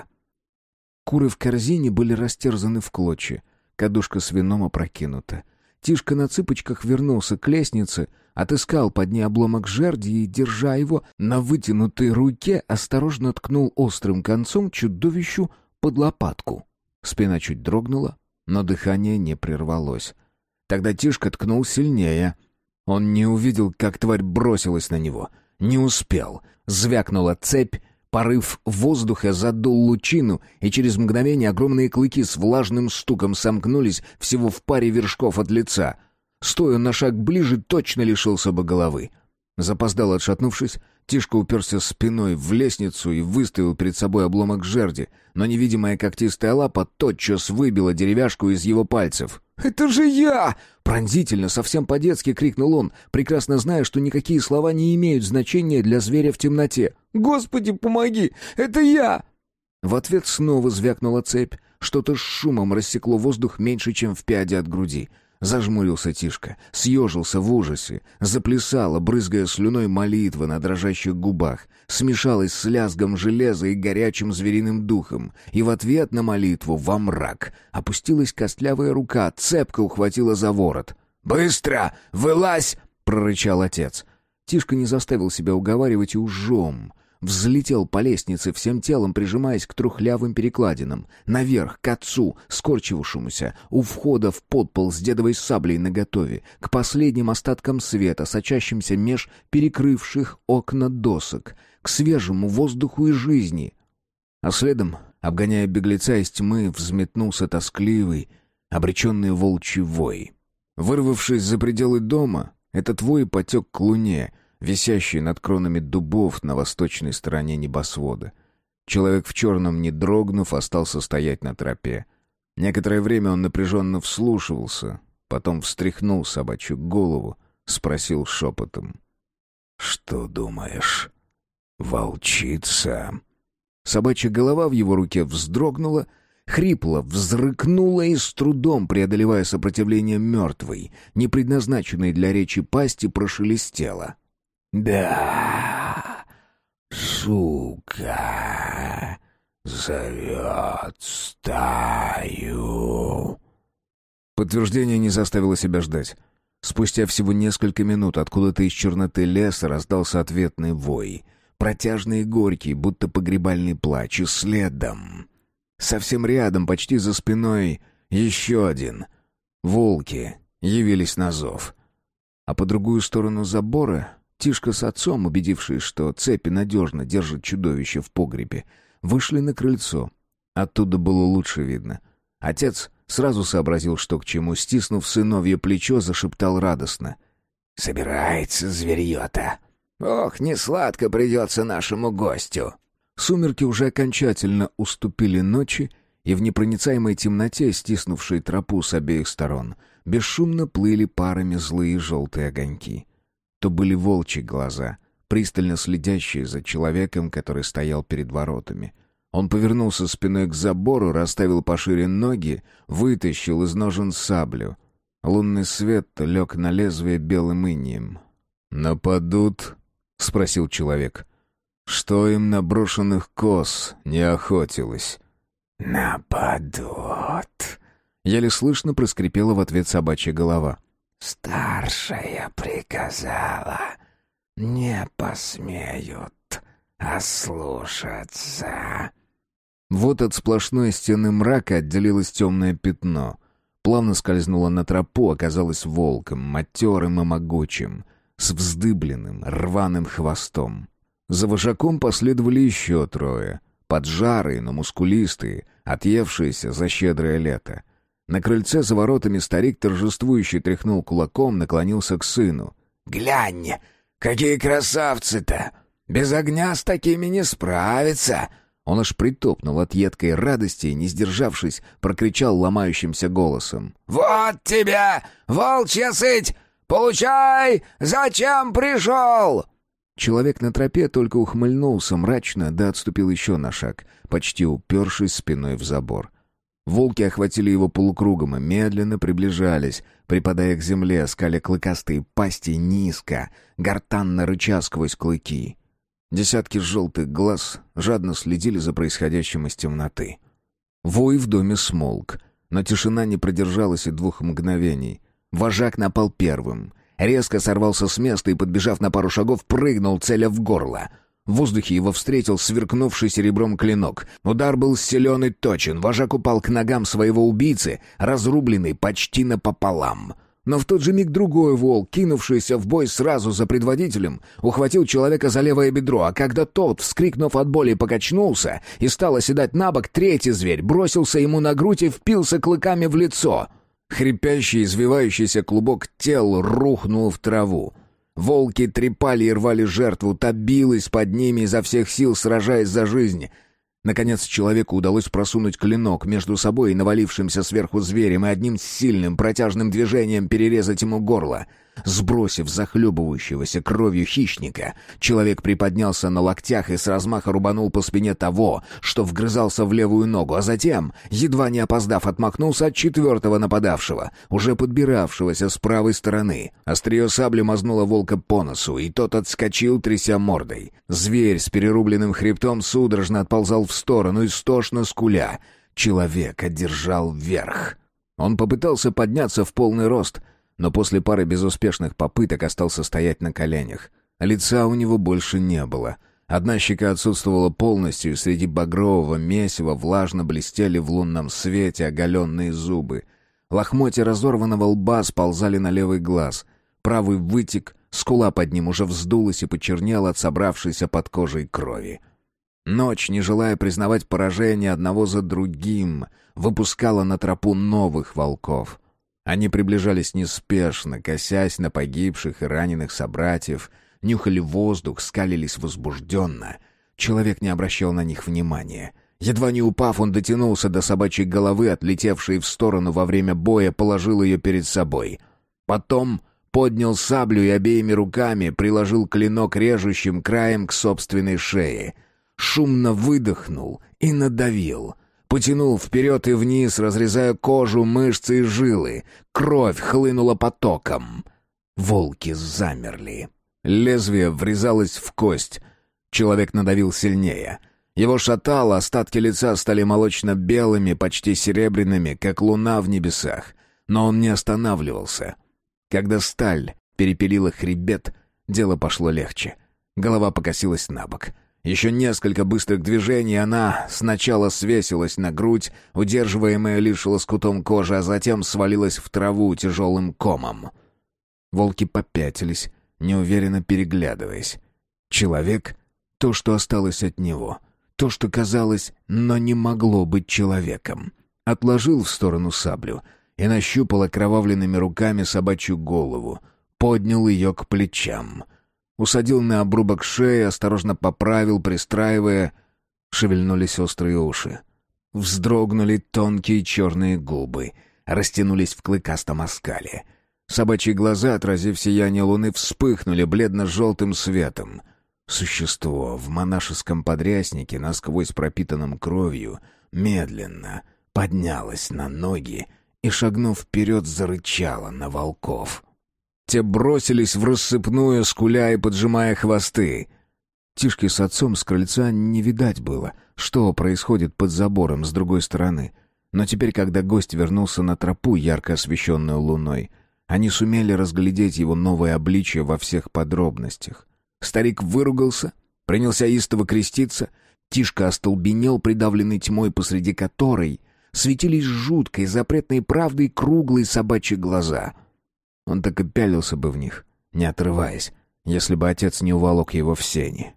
Куры в корзине были растерзаны в клочья, кадушка с вином опрокинута. Тишка на цыпочках вернулся к лестнице, отыскал под ней обломок жерди и, держа его на вытянутой руке, осторожно ткнул острым концом чудовищу под лопатку. Спина чуть дрогнула, но дыхание не прервалось. Тогда Тишка ткнул сильнее. Он не увидел, как тварь бросилась на него. Не успел. Звякнула цепь, порыв воздуха задул лучину, и через мгновение огромные клыки с влажным стуком сомкнулись всего в паре вершков от лица. Стоя на шаг ближе, точно лишился бы головы. Запоздало отшатнувшись, Тишка уперся спиной в лестницу и выставил перед собой обломок жерди, но невидимая когтистая лапа тотчас выбила деревяшку из его пальцев. «Это же я!» — пронзительно, совсем по-детски крикнул он, прекрасно зная, что никакие слова не имеют значения для зверя в темноте. «Господи, помоги! Это я!» В ответ снова звякнула цепь, что-то с шумом рассекло воздух меньше, чем в пяди от груди. Зажмурился Тишка, съежился в ужасе, заплясала, брызгая слюной, молитва на дрожащих губах, смешалась с лязгом железа и горячим звериным духом, и в ответ на молитву во мрак опустилась костлявая рука, цепко ухватила за ворот. «Быстро! Вылазь!» — прорычал отец. Тишка не заставил себя уговаривать и ужом. Взлетел по лестнице, всем телом прижимаясь к трухлявым перекладинам, наверх, к отцу, скорчившемуся, у входа в подпол с дедовой саблей наготове, к последним остаткам света, сочащимся меж перекрывших окна досок, к свежему воздуху и жизни. А следом, обгоняя беглеца из тьмы, взметнулся тоскливый, обреченный волчий вой. Вырвавшись за пределы дома, этот вой потек к луне, висящий над кронами дубов на восточной стороне небосвода. Человек в черном, не дрогнув, остался стоять на тропе. Некоторое время он напряженно вслушивался, потом встряхнул собачью голову, спросил шепотом. «Что думаешь, волчица?» Собачья голова в его руке вздрогнула, хрипло взрыкнула и, с трудом преодолевая сопротивление мертвой, не предназначенной для речи пасти, прошелестела. «Да, сука, зовет стаю». Подтверждение не заставило себя ждать. Спустя всего несколько минут откуда-то из черноты леса раздался ответный вой, протяжный и горький, будто погребальный плач, и следом, совсем рядом, почти за спиной, еще один. Волки явились на зов. А по другую сторону забора Тишка с отцом, убедившись, что цепи надежно держат чудовище в погребе, вышли на крыльцо. Оттуда было лучше видно. Отец сразу сообразил, что к чему, стиснув сыновье плечо, зашептал радостно. «Собирается зверье-то! Ох, несладко придется нашему гостю!» Сумерки уже окончательно уступили ночи, и в непроницаемой темноте, стиснувшей тропу с обеих сторон, бесшумно плыли парами злые желтые огоньки. То были волчьи глаза, пристально следящие за человеком, который стоял перед воротами. Он повернулся спиной к забору, расставил пошире ноги, вытащил из ножен саблю. Лунный свет лег на лезвие белым инеем. «Нападут?» — спросил человек. «Что им на брошенных коз не охотилось?» «Нападут!» — еле слышно проскрипела в ответ собачья голова. «Старшая приказала, не посмеют ослушаться». Вот от сплошной стены мрака отделилось темное пятно. Плавно скользнуло на тропу, оказалось волком, матерым и могучим, с вздыбленным, рваным хвостом. За вожаком последовали еще трое, поджарые, но мускулистые, отъевшиеся за щедрое лето. На крыльце за воротами старик торжествующе тряхнул кулаком, наклонился к сыну. «Глянь, какие красавцы-то! Без огня с такими не справиться!» Он аж притопнул от едкой радости и, не сдержавшись, прокричал ломающимся голосом. «Вот тебе, волчья сыть! Получай! Зачем пришел?» Человек на тропе только ухмыльнулся мрачно, да отступил еще на шаг, почти упершись спиной в забор. Волки охватили его полукругом и медленно приближались, припадая к земле, скаля клыкастые пасти низко, гортанно рыча сквозь клыки. Десятки желтых глаз жадно следили за происходящим из темноты. Вой в доме смолк, но тишина не продержалась и 2 мгновений. Вожак напал первым. Резко сорвался с места и, подбежав на пару шагов, прыгнул, целя в горло. В воздухе его встретил сверкнувший серебром клинок. Удар был силен и точен. Вожак упал к ногам своего убийцы, разрубленный почти напополам. Но в тот же миг другой волк, кинувшийся в бой сразу за предводителем, ухватил человека за левое бедро, а когда тот, вскрикнув от боли, покачнулся и стал оседать на бок, третий зверь бросился ему на грудь и впился клыками в лицо. Хрипящий, извивающийся клубок тел рухнул в траву. Волки трепали и рвали жертву, та билась под ними изо всех сил, сражаясь за жизнь. Наконец человеку удалось просунуть клинок между собой и навалившимся сверху зверем и одним сильным протяжным движением перерезать ему горло. Сбросив захлебывающегося кровью хищника, человек приподнялся на локтях и с размаха рубанул по спине того, что вгрызался в левую ногу, а затем, едва не опоздав, отмахнулся от 4-го нападавшего, уже подбиравшегося с правой стороны. Острие сабли мазнуло волка по носу, и тот отскочил, тряся мордой. Зверь с перерубленным хребтом судорожно отползал в сторону, истошно скуля. Человек одержал верх. Он попытался подняться в полный рост, но после пары безуспешных попыток остался стоять на коленях. Лица у него больше не было. Одна щека отсутствовала полностью, и среди багрового месива влажно блестели в лунном свете оголенные зубы. Лохмотья разорванного лба сползали на левый глаз. Правый вытек, скула под ним уже вздулась и почернела от собравшейся под кожей крови. Ночь, не желая признавать поражение одного за другим, выпускала на тропу новых волков. Они приближались неспешно, косясь на погибших и раненых собратьев, нюхали воздух, скалились возбужденно. Человек не обращал на них внимания. Едва не упав, он дотянулся до собачьей головы, отлетевшей в сторону во время боя, положил ее перед собой. Потом поднял саблю и обеими руками приложил клинок режущим краем к собственной шее. Шумно выдохнул и надавил. Потянул вперед и вниз, разрезая кожу, мышцы и жилы. Кровь хлынула потоком. Волки замерли. Лезвие врезалось в кость. Человек надавил сильнее. Его шатало, остатки лица стали молочно-белыми, почти серебряными, как луна в небесах. Но он не останавливался. Когда сталь перепилила хребет, дело пошло легче. Голова покосилась на бок. Еще несколько быстрых движений, она сначала свесилась на грудь, удерживаемая лишь лоскутом кожи, а затем свалилась в траву тяжелым комом. Волки попятились, неуверенно переглядываясь. Человек — то, что осталось от него. То, что казалось, но не могло быть человеком. Отложил в сторону саблю и нащупал окровавленными руками собачью голову. Поднял ее к плечам. Усадил на обрубок шеи, осторожно поправил, пристраивая. Шевельнулись острые уши. Вздрогнули тонкие черные губы. Растянулись в клыкастом оскале. Собачьи глаза, отразив сияние луны, вспыхнули бледно-желтым светом. Существо в монашеском подряснике, насквозь пропитанном кровью, медленно поднялось на ноги и, шагнув вперед, зарычало на волков. Те бросились в рассыпную, скуля и поджимая хвосты. Тишке с отцом с крыльца не видать было, что происходит под забором с другой стороны. Но теперь, когда гость вернулся на тропу, ярко освещенную луной, они сумели разглядеть его новое обличие во всех подробностях. Старик выругался, принялся истово креститься. Тишка остолбенел, придавленный тьмой, посреди которой светились жуткой запретной правдой круглые собачьи глаза. Он так и пялился бы в них, не отрываясь, если бы отец не уволок его в сени.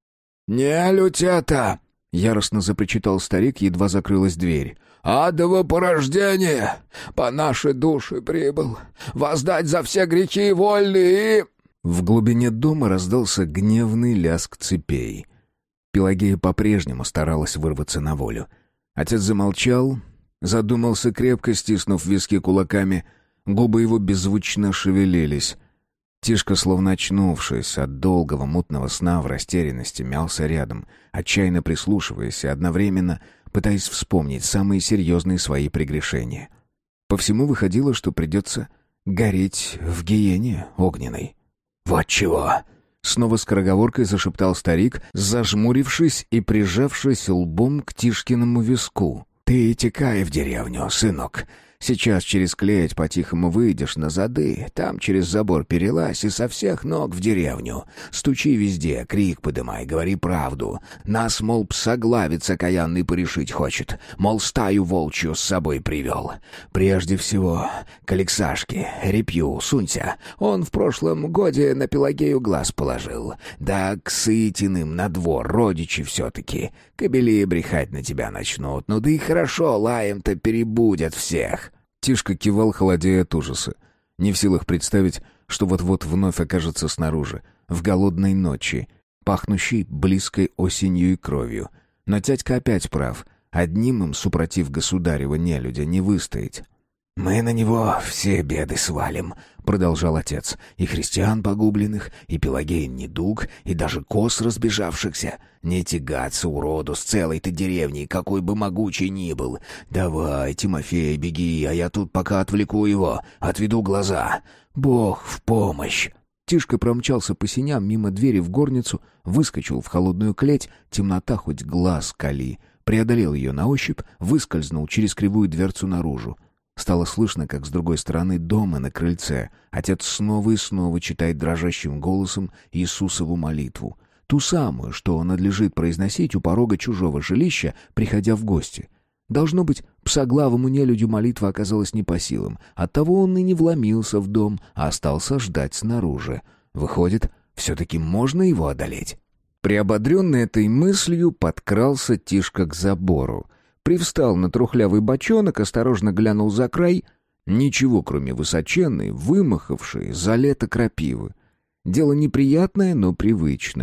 «Нелюдь это!» — яростно запричитал старик, едва закрылась дверь. «Адово порождение! По нашей душе прибыл! Воздать за все грехи вольные и...» В глубине дома раздался гневный лязг цепей. Пелагея по-прежнему старалась вырваться на волю. Отец замолчал, задумался, крепко стиснув виски кулаками. Губы его беззвучно шевелились. Тишка, словно очнувшись от долгого мутного сна, в растерянности мялся рядом, отчаянно прислушиваясь и одновременно пытаясь вспомнить самые серьезные свои прегрешения. По всему выходило, что придется гореть в гиене огненной. «Вот чего!» — снова скороговоркой зашептал старик, зажмурившись и прижавшись лбом к Тишкиному виску. «Ты текай в деревню, сынок. Сейчас через клеть по-тихому выйдешь на зады, там через забор перелазь и со всех ног в деревню. Стучи везде, крик подымай, говори правду. Нас, мол, псоглавец окаянный порешить хочет, мол, стаю волчью с собой привел. Прежде всего, к Алексашке, Репью, сунься. Он в прошлом годе на Пелагею глаз положил. Да к Сытиным на двор, родичи все-таки. Кобели брехать на тебя начнут, ну да и хорошо, лаем-то перебудят всех». Тишка кивал, холодея от ужаса. Не в силах представить, что вот-вот вновь окажется снаружи, в голодной ночи, пахнущей близкой осенью и кровью. Но тятька опять прав. Одним им, супротив государева нелюдя, не выстоять. «Мы на него все беды свалим», — продолжал отец. «И христиан погубленных, и Пелагеин недуг, и даже коз разбежавшихся. Не тягаться, уроду, с целой-то деревней, какой бы могучий ни был. Давай, Тимофей, беги, а я тут пока отвлеку его, отведу глаза. Бог в помощь». Тишка промчался по сеням мимо двери в горницу, выскочил в холодную клеть, темнота хоть глаз кали, преодолел ее на ощупь, выскользнул через кривую дверцу наружу. Стало слышно, как с другой стороны дома на крыльце отец снова и снова читает дрожащим голосом Иисусову молитву. Ту самую, что надлежит произносить у порога чужого жилища, приходя в гости. Должно быть, псоглавому нелюдю молитва оказалась не по силам. Оттого он и не вломился в дом, а остался ждать снаружи. Выходит, все-таки можно его одолеть. Приободренный этой мыслью подкрался Тишка к забору. Привстал на трухлявый бочонок, осторожно глянул за край. Ничего, кроме высоченной, вымахавшей за лето крапивы. Дело неприятное, но привычное.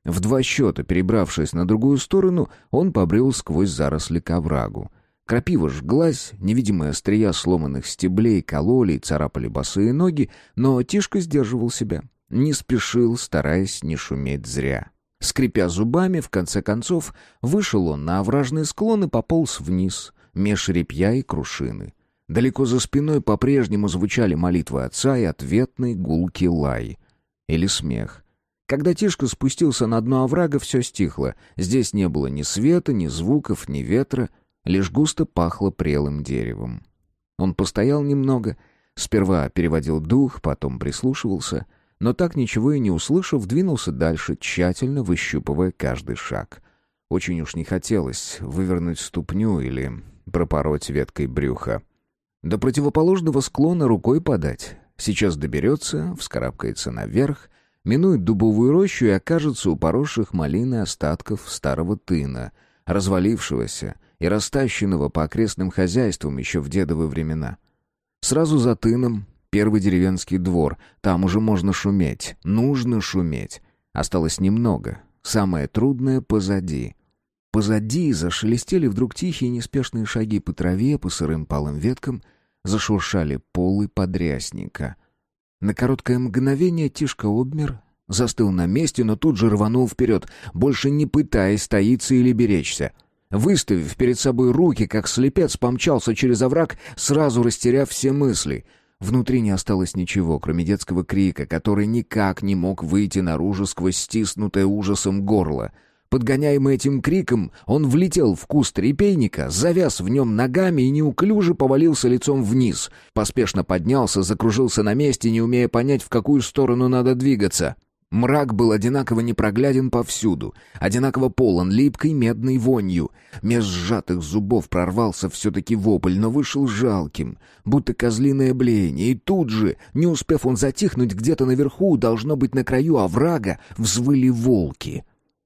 В 2 счета, перебравшись на другую сторону, он побрел сквозь заросли к оврагу. Крапива жглась, невидимые острия сломанных стеблей кололи и царапали босые ноги, но Тишка сдерживал себя, не спешил, стараясь не шуметь зря. Скрипя зубами, в конце концов, вышел он на овражный склон и пополз вниз, меж репья и крушины. Далеко за спиной по-прежнему звучали молитвы отца и ответный гулкий лай. Или смех. Когда Тишка спустился на дно оврага, все стихло. Здесь не было ни света, ни звуков, ни ветра, лишь густо пахло прелым деревом. Он постоял немного, сперва переводил дух, потом прислушивался, но так ничего и не услышав, двинулся дальше, тщательно выщупывая каждый шаг. Очень уж не хотелось вывернуть ступню или пропороть веткой брюха. До противоположного склона рукой подать. Сейчас доберется, вскарабкается наверх, минует дубовую рощу и окажется у поросших малиной остатков старого тына, развалившегося и растащенного по окрестным хозяйствам еще в дедовы времена. Сразу за тыном первый деревенский двор, там уже можно шуметь, нужно шуметь. Осталось немного, самое трудное позади. Позади зашелестели вдруг тихие неспешные шаги по траве, по сырым палым веткам, зашуршали полы подрясника. На короткое мгновение Тишка обмер, застыл на месте, но тут же рванул вперед, больше не пытаясь таиться или беречься. Выставив перед собой руки, как слепец, помчался через овраг, сразу растеряв все мысли. Внутри не осталось ничего, кроме детского крика, который никак не мог выйти наружу сквозь стиснутое ужасом горло. Подгоняемый этим криком, он влетел в куст репейника, завяз в нем ногами и неуклюже повалился лицом вниз. Поспешно поднялся, закружился на месте, не умея понять, в какую сторону надо двигаться. Мрак был одинаково непрогляден повсюду, одинаково полон липкой медной вонью. Меж сжатых зубов прорвался все-таки вопль, но вышел жалким, будто козлиное блеяние, и тут же, не успев он затихнуть, где-то наверху, должно быть на краю оврага, взвыли волки.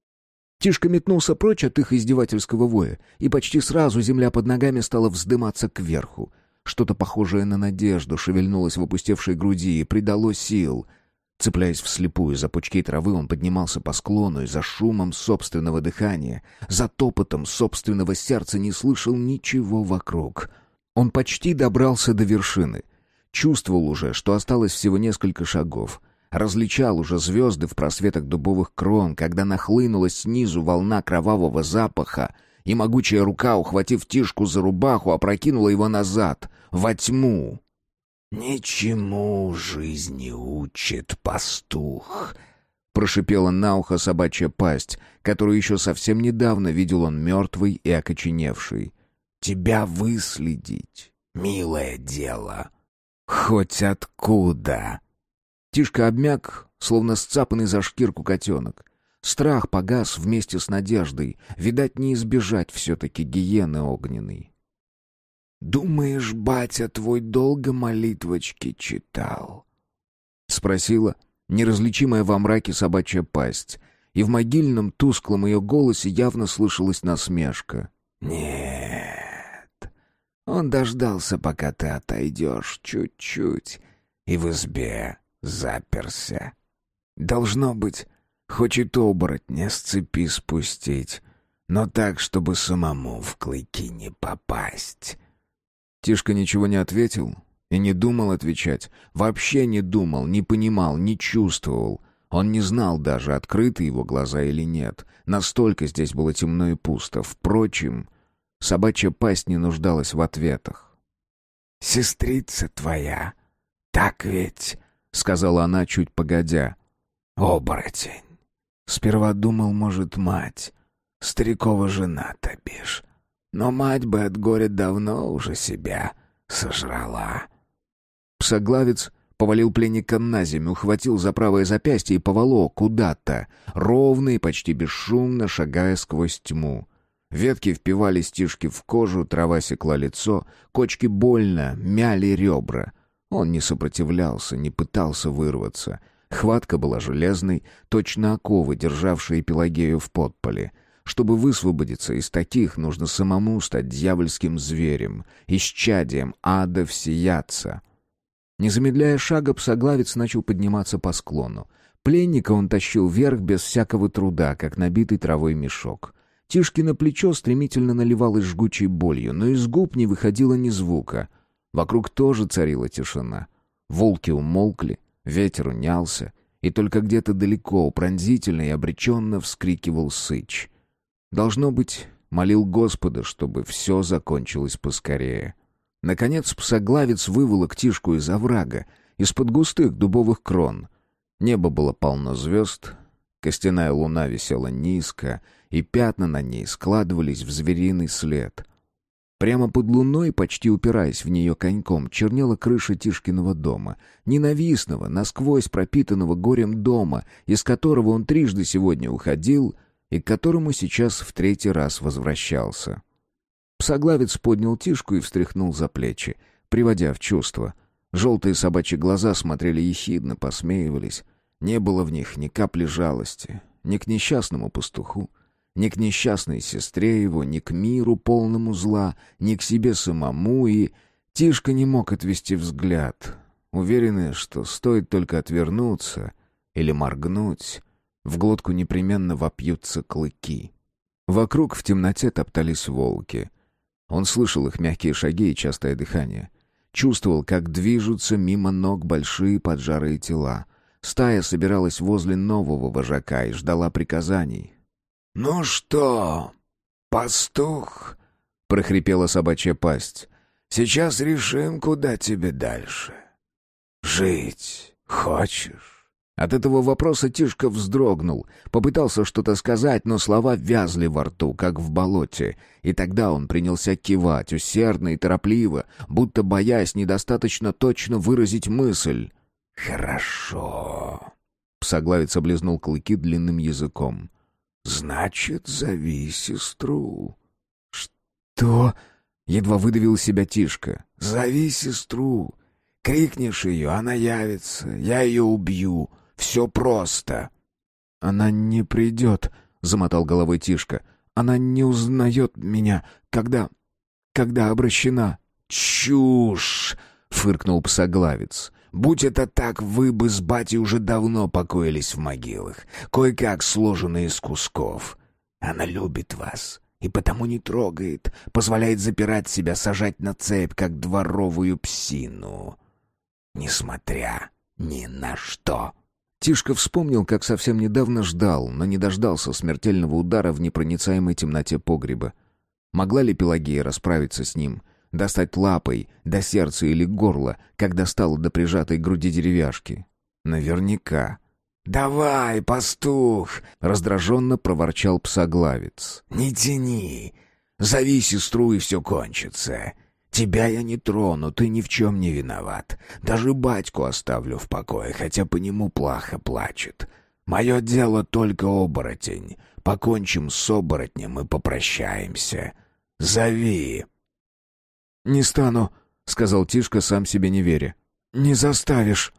Тишка метнулся прочь от их издевательского воя, и почти сразу земля под ногами стала вздыматься кверху. Что-то похожее на надежду шевельнулось в опустевшей груди и придало сил. Цепляясь вслепую за пучки травы, он поднимался по склону и за шумом собственного дыхания, за топотом собственного сердца не слышал ничего вокруг. Он почти добрался до вершины. Чувствовал уже, что осталось всего несколько шагов. Различал уже звезды в просветах дубовых крон, когда нахлынула снизу волна кровавого запаха, и могучая рука, ухватив Тишку за рубаху, опрокинула его назад, во тьму. «Ничему жизни учит пастух», — прошипела на ухо собачья пасть, которую еще совсем недавно видел он мертвый и окоченевший. «Тебя выследить, милое дело, хоть откуда». Тишка обмяк, словно сцапанный за шкирку котенок. Страх погас вместе с надеждой. Видать, не избежать все-таки гиены огненной. «Думаешь, батя твой долго молитвочки читал?» — спросила неразличимая во мраке собачья пасть, и в могильном тусклом ее голосе явно слышалась насмешка. «Нет, он дождался, пока ты отойдешь чуть-чуть, и в избе заперся. Должно быть, хочет оборотня с цепи спустить, но так, чтобы самому в клыки не попасть». Тишка ничего не ответил и не думал отвечать. Вообще не думал, не понимал, не чувствовал. Он не знал даже, открыты его глаза или нет. Настолько здесь было темно и пусто. Впрочем, собачья пасть не нуждалась в ответах. «Сестрица твоя, так ведь?» — сказала она чуть погодя. «Оборотень. Сперва думал, может, мать. Старикова жена, то бишь. Но мать бы от горя давно уже себя сожрала». Псоглавец повалил пленника на землю, ухватил за правое запястье и поволок куда-то, ровно и почти бесшумно шагая сквозь тьму. Ветки впивались Тишке в кожу, трава секла лицо, кочки больно мяли ребра. Он не сопротивлялся, не пытался вырваться. Хватка была железной, точно оковы, державшие Пелагею в подполе. Чтобы высвободиться из таких, нужно самому стать дьявольским зверем, исчадием ада всеядца. Не замедляя шага, псоглавец начал подниматься по склону. Пленника он тащил вверх без всякого труда, как набитый травой мешок. Тишкино плечо стремительно наливалось жгучей болью, но из губ не выходило ни звука. Вокруг тоже царила тишина. Волки умолкли, ветер унялся, и только где-то далеко пронзительно и обреченно вскрикивал сыч. Должно быть, молил Господа, чтобы все закончилось поскорее. Наконец псоглавец выволок Тишку из оврага, из-под густых дубовых крон. Небо было полно звезд, костяная луна висела низко, и пятна на ней складывались в звериный след. Прямо под луной, почти упираясь в нее коньком, чернела крыша Тишкиного дома, ненавистного, насквозь пропитанного горем дома, из которого он трижды сегодня уходил и к которому сейчас в третий раз возвращался. Псоглавец поднял Тишку и встряхнул за плечи, приводя в чувство. Желтые собачьи глаза смотрели ехидно, посмеивались. Не было в них ни капли жалости, ни к несчастному пастуху, ни к несчастной сестре его, ни к миру полному зла, ни к себе самому, и Тишка не мог отвести взгляд, уверенный, что стоит только отвернуться или моргнуть, в глотку непременно вопьются клыки. Вокруг в темноте топтались волки. Он слышал их мягкие шаги и частое дыхание. Чувствовал, как движутся мимо ног большие поджарые тела. Стая собиралась возле нового вожака и ждала приказаний. «Ну что, пастух?» — прохрипела собачья пасть. «Сейчас решим, куда тебе дальше. Жить хочешь?» От этого вопроса Тишка вздрогнул, попытался что-то сказать, но слова вязли во рту, как в болоте, и тогда он принялся кивать, усердно и торопливо, будто боясь недостаточно точно выразить мысль. «Хорошо», — псоглавец облизнул клыки длинным языком. «Значит, зови сестру». «Что?» — едва выдавил из себя Тишка. «Зови сестру. Крикнешь ее, она явится, я ее убью. Все просто». «Она не придет», — замотал головой Тишка. «Она не узнает меня, когда обращена». «Чушь!» — фыркнул псоглавец. «Будь это так, вы бы с батей уже давно покоились в могилах, кое-как сложенные из кусков. Она любит вас и потому не трогает, позволяет запирать себя, сажать на цепь, как дворовую псину. Несмотря ни на что». Тишка вспомнил, как совсем недавно ждал, но не дождался смертельного удара в непроницаемой темноте погреба. Могла ли Пелагея расправиться с ним, достать лапой до сердца или горла, как достала до прижатой к груди деревяшки? Наверняка. «Давай, пастух!» — раздраженно проворчал псоглавец. «Не тяни! Зови сестру, и все кончится. Тебя я не трону, ты ни в чем не виноват. Даже батьку оставлю в покое, хотя по нему плохо плачет. Мое дело только оборотень. Покончим с оборотнем и попрощаемся. Зови!» «Не стану», — сказал Тишка, сам себе не веря. «Не заставишь».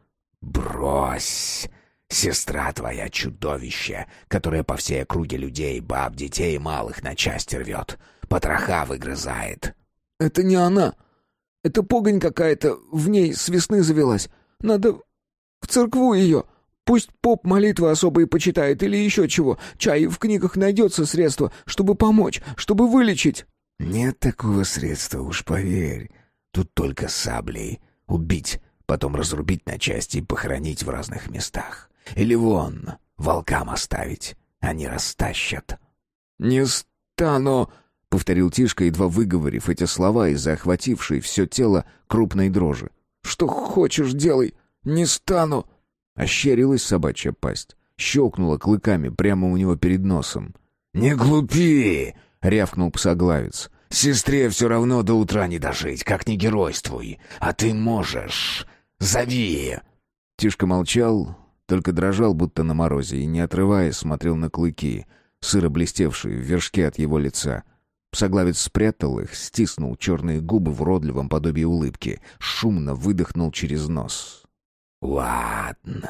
«Брось! Сестра твоя чудовище, которое по всей округе людей, баб, детей и малых на части рвет, потроха выгрызает». «Это не она. Это погонь какая-то, в ней с весны завелась. Надо в церкву ее. Пусть поп молитвы особые почитает или еще чего. Чай в книгах найдется средство, чтобы помочь, чтобы вылечить». «Нет такого средства, уж поверь. Тут только саблей. Убить, потом разрубить на части и похоронить в разных местах. Или вон, волкам оставить. Они растащат». «Не стану», — повторил Тишка, едва выговорив эти слова из-за охватившей все тело крупной дрожи. «Что хочешь, делай. Не стану». Ощерилась собачья пасть, щелкнула клыками прямо у него перед носом. «Не глупи!» — рявкнул псоглавец. «Сестре все равно до утра не дожить, как не геройствуй. А ты можешь. Зови!» Тишка молчал, только дрожал, будто на морозе, и, не отрываясь, смотрел на клыки, сыро блестевшие в вершке от его лица. Псоглавец спрятал их, стиснул черные губы в уродливом подобии улыбки, шумно выдохнул через нос. «Ладно,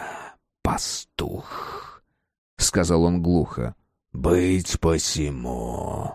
пастух», — сказал он глухо, — «быть посему.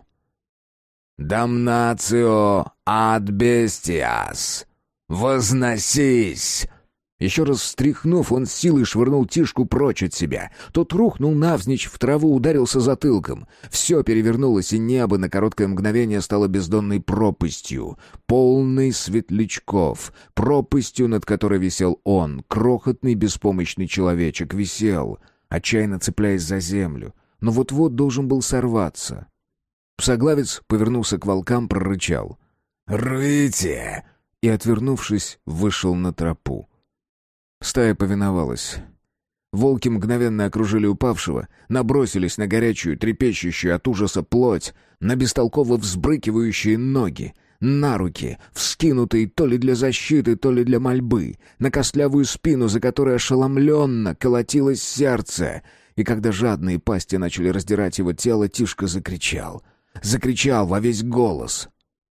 Дамнацио ад бестиас, возносись!» Еще раз встряхнув, он с силой швырнул Тишку прочь от себя. Тот рухнул навзничь в траву, ударился затылком. Все перевернулось, и небо на короткое мгновение стало бездонной пропастью, полной светлячков, пропастью, над которой висел он, крохотный беспомощный человечек, висел, отчаянно цепляясь за землю, но вот-вот должен был сорваться. Псоглавец повернулся к волкам, прорычал: «Рвите!» и, отвернувшись, вышел на тропу. Стая повиновалась. Волки мгновенно окружили упавшего, набросились на горячую, трепещущую от ужаса плоть, на бестолково взбрыкивающие ноги, на руки, вскинутые то ли для защиты, то ли для мольбы, на костлявую спину, за которой ошеломленно колотилось сердце. И когда жадные пасти начали раздирать его тело, Тишка закричал. Закричал во весь голос.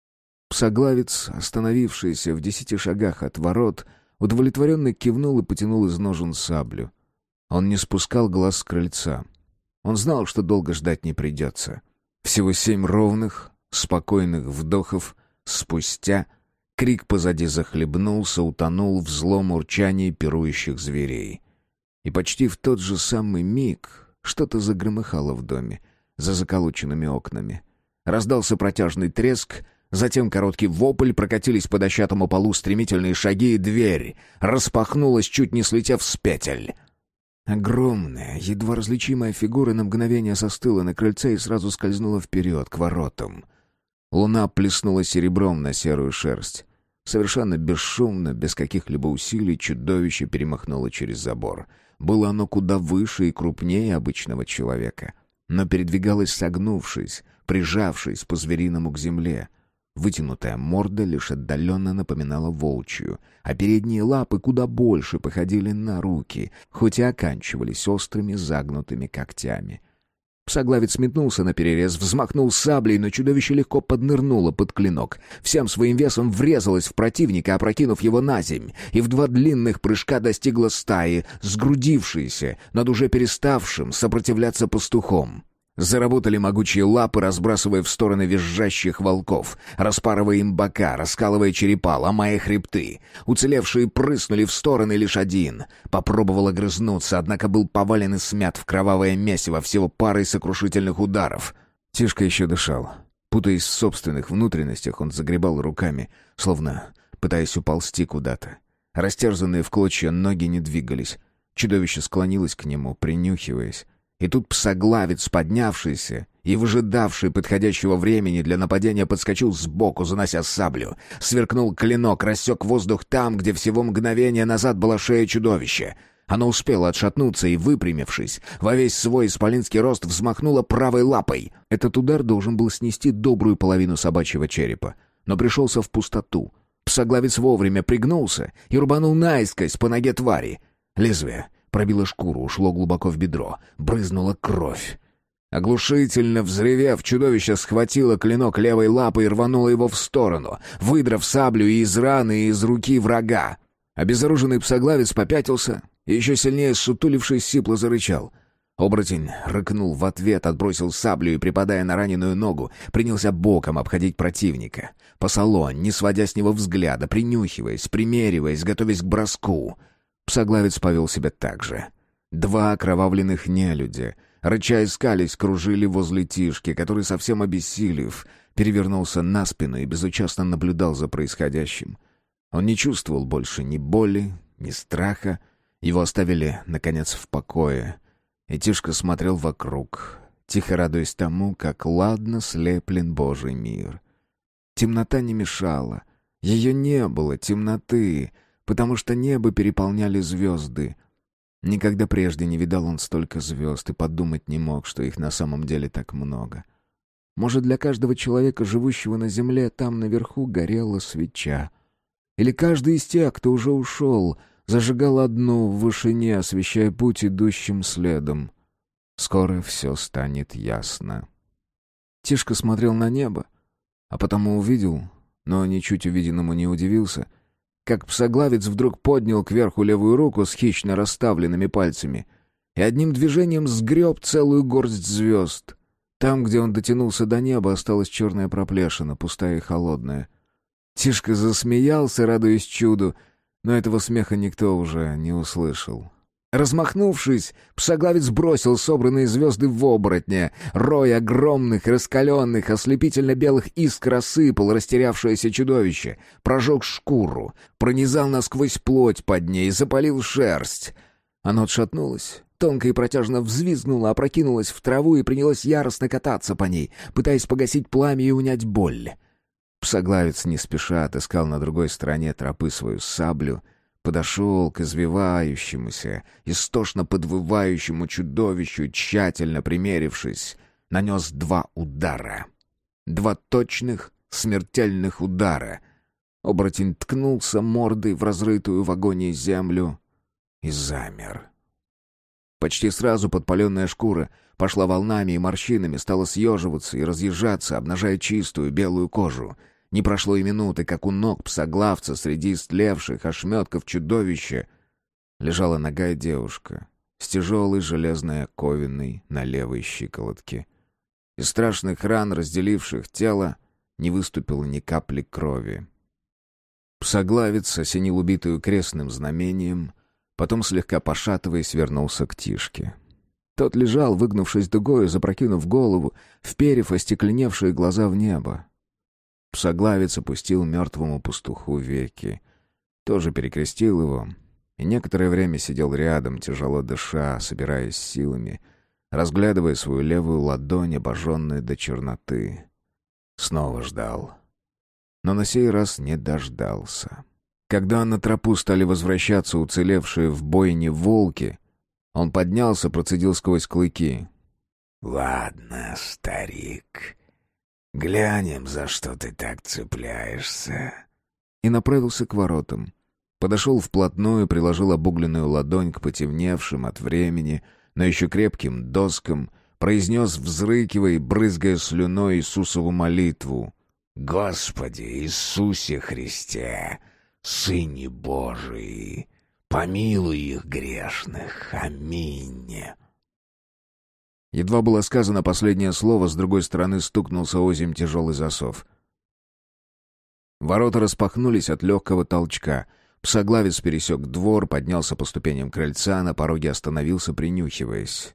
Псоглавец, остановившийся в 10 шагах от ворот, удовлетворенно кивнул и потянул из ножен саблю. Он не спускал глаз с крыльца. Он знал, что долго ждать не придется. Всего 7 ровных, спокойных вдохов спустя крик позади захлебнулся, утонул в злом урчании пирующих зверей. И почти в тот же самый миг что-то загромыхало в доме, за заколоченными окнами. Раздался протяжный треск, затем короткий вопль, прокатились по дощатому полу стремительные шаги, и дверь распахнулась, чуть не слетев с петель. Огромная, едва различимая фигура на мгновение застыла на крыльце и сразу скользнула вперед, к воротам. Луна плеснула серебром на серую шерсть. Совершенно бесшумно, без каких-либо усилий, чудовище перемахнуло через забор. Было оно куда выше и крупнее обычного человека, но передвигалось согнувшись, прижавшись по-звериному к земле. Вытянутая морда лишь отдаленно напоминала волчью, а передние лапы куда больше походили на руки, хоть и оканчивались острыми загнутыми когтями. Псоглавец метнулся наперерез, взмахнул саблей, но чудовище легко поднырнуло под клинок, всем своим весом врезалось в противника, опрокинув его наземь, и в 2 длинных прыжка достигло стаи, сгрудившейся над уже переставшим сопротивляться пастухом. Заработали могучие лапы, разбрасывая в стороны визжащих волков, распарывая им бока, раскалывая черепа, ломая хребты. Уцелевшие прыснули в стороны, лишь один попробовал огрызнуться, однако был повален и смят в кровавое месиво всего парой сокрушительных ударов. Тишка еще дышал. Путаясь в собственных внутренностях, он загребал руками, словно пытаясь уползти куда-то. Растерзанные в клочья ноги не двигались. Чудовище склонилось к нему, принюхиваясь. И тут псоглавец, поднявшийся и выжидавший подходящего времени для нападения, подскочил сбоку, занося саблю. Сверкнул клинок, рассек воздух там, где всего мгновение назад была шея чудовища. Оно успело отшатнуться и, выпрямившись, во весь свой исполинский рост взмахнуло правой лапой. Этот удар должен был снести добрую половину собачьего черепа, но пришелся в пустоту. Псоглавец вовремя пригнулся и рубанул наискось по ноге твари. Лезвие пробило шкуру, ушло глубоко в бедро, брызнула кровь. Оглушительно взревев, чудовище схватило клинок левой лапой и рвануло его в сторону, выдрав саблю и из раны, и из руки врага. Обезоруженный псоглавец попятился и, еще сильнее ссутулившись, сипло зарычал. Оборотень рыкнул в ответ, отбросил саблю и, припадая на раненую ногу, принялся боком обходить противника. Посолонь, не сводя с него взгляда, принюхиваясь, примериваясь, готовясь к броску. Псоглавец повел себя так же. 2 окровавленных нелюдя, рыча и скались, кружили возле Тишки, который, совсем обессилев, перевернулся на спину и безучастно наблюдал за происходящим. Он не чувствовал больше ни боли, ни страха. Его оставили, наконец, в покое. И Тишка смотрел вокруг, тихо радуясь тому, как ладно слеплен Божий мир. Темнота не мешала. Ее не было, темноты, потому что небо переполняли звезды. Никогда прежде не видал он столько звезд и подумать не мог, что их на самом деле так много. Может, для каждого человека, живущего на земле, там наверху горела свеча. Или каждый из тех, кто уже ушел, зажигал одну в вышине, освещая путь идущим следом. Скоро все станет ясно. Тишка смотрел на небо, а потому увидел, но ничуть увиденному не удивился, как псоглавец вдруг поднял кверху левую руку с хищно расставленными пальцами и одним движением сгреб целую горсть звезд. Там, где он дотянулся до неба, осталась черная проплешина, пустая и холодная. Тишка засмеялся, радуясь чуду, Но этого смеха никто уже не услышал. Размахнувшись, псоглавец бросил собранные звезды в оборотня. Рой огромных, раскаленных, ослепительно-белых искр осыпал растерявшееся чудовище, прожег шкуру, пронизал насквозь плоть под ней, запалил шерсть. Оно отшатнулось, тонко и протяжно взвизгнуло, опрокинулось в траву и принялось яростно кататься по ней, пытаясь погасить пламя и унять боль. Псоглавец не спеша отыскал на другой стороне тропы свою саблю, подошел к извивающемуся, истошно подвывающему чудовищу, тщательно примерившись, нанес 2 удара. 2 точных, смертельных удара. Оборотень ткнулся мордой в разрытую в агонии землю и замер. Почти сразу подпаленная шкура пошла волнами и морщинами, стала съеживаться и разъезжаться, обнажая чистую белую кожу. Не прошло и минуты, как у ног псоглавца среди истлевших ошметков чудовища лежала нагая девушка с тяжелой железной оковенной на левой щиколотке. Из страшных ран, разделивших тело, не выступило ни капли крови. Псоглавец осенил убитую крестным знамением, потом, слегка пошатываясь, вернулся к Тишке. Тот лежал, выгнувшись дугою, запрокинув голову, вперев остекленевшие глаза в небо. Псоглавец опустил мертвому пастуху веки, тоже перекрестил его и некоторое время сидел рядом, тяжело дыша, собираясь силами, разглядывая свою левую ладонь, обожженную до черноты. Снова ждал, но на сей раз не дождался. Когда на тропу стали возвращаться уцелевшие в бойне волки, он поднялся, процедил сквозь клыки: «Ладно, старик, глянем, за что ты так цепляешься». И направился к воротам. Подошел вплотную, приложил обугленную ладонь к потемневшим от времени, но еще крепким доскам, произнес, взрыкивая и брызгая слюной, Иисусову молитву: «Господи Иисусе Христе, Сыне Божий, помилуй их грешных. Аминь». Едва было сказано последнее слово, с другой стороны стукнулся озимь тяжелый засов. Ворота распахнулись от легкого толчка. Псоглавец пересек двор, поднялся по ступеням крыльца, на пороге остановился, принюхиваясь.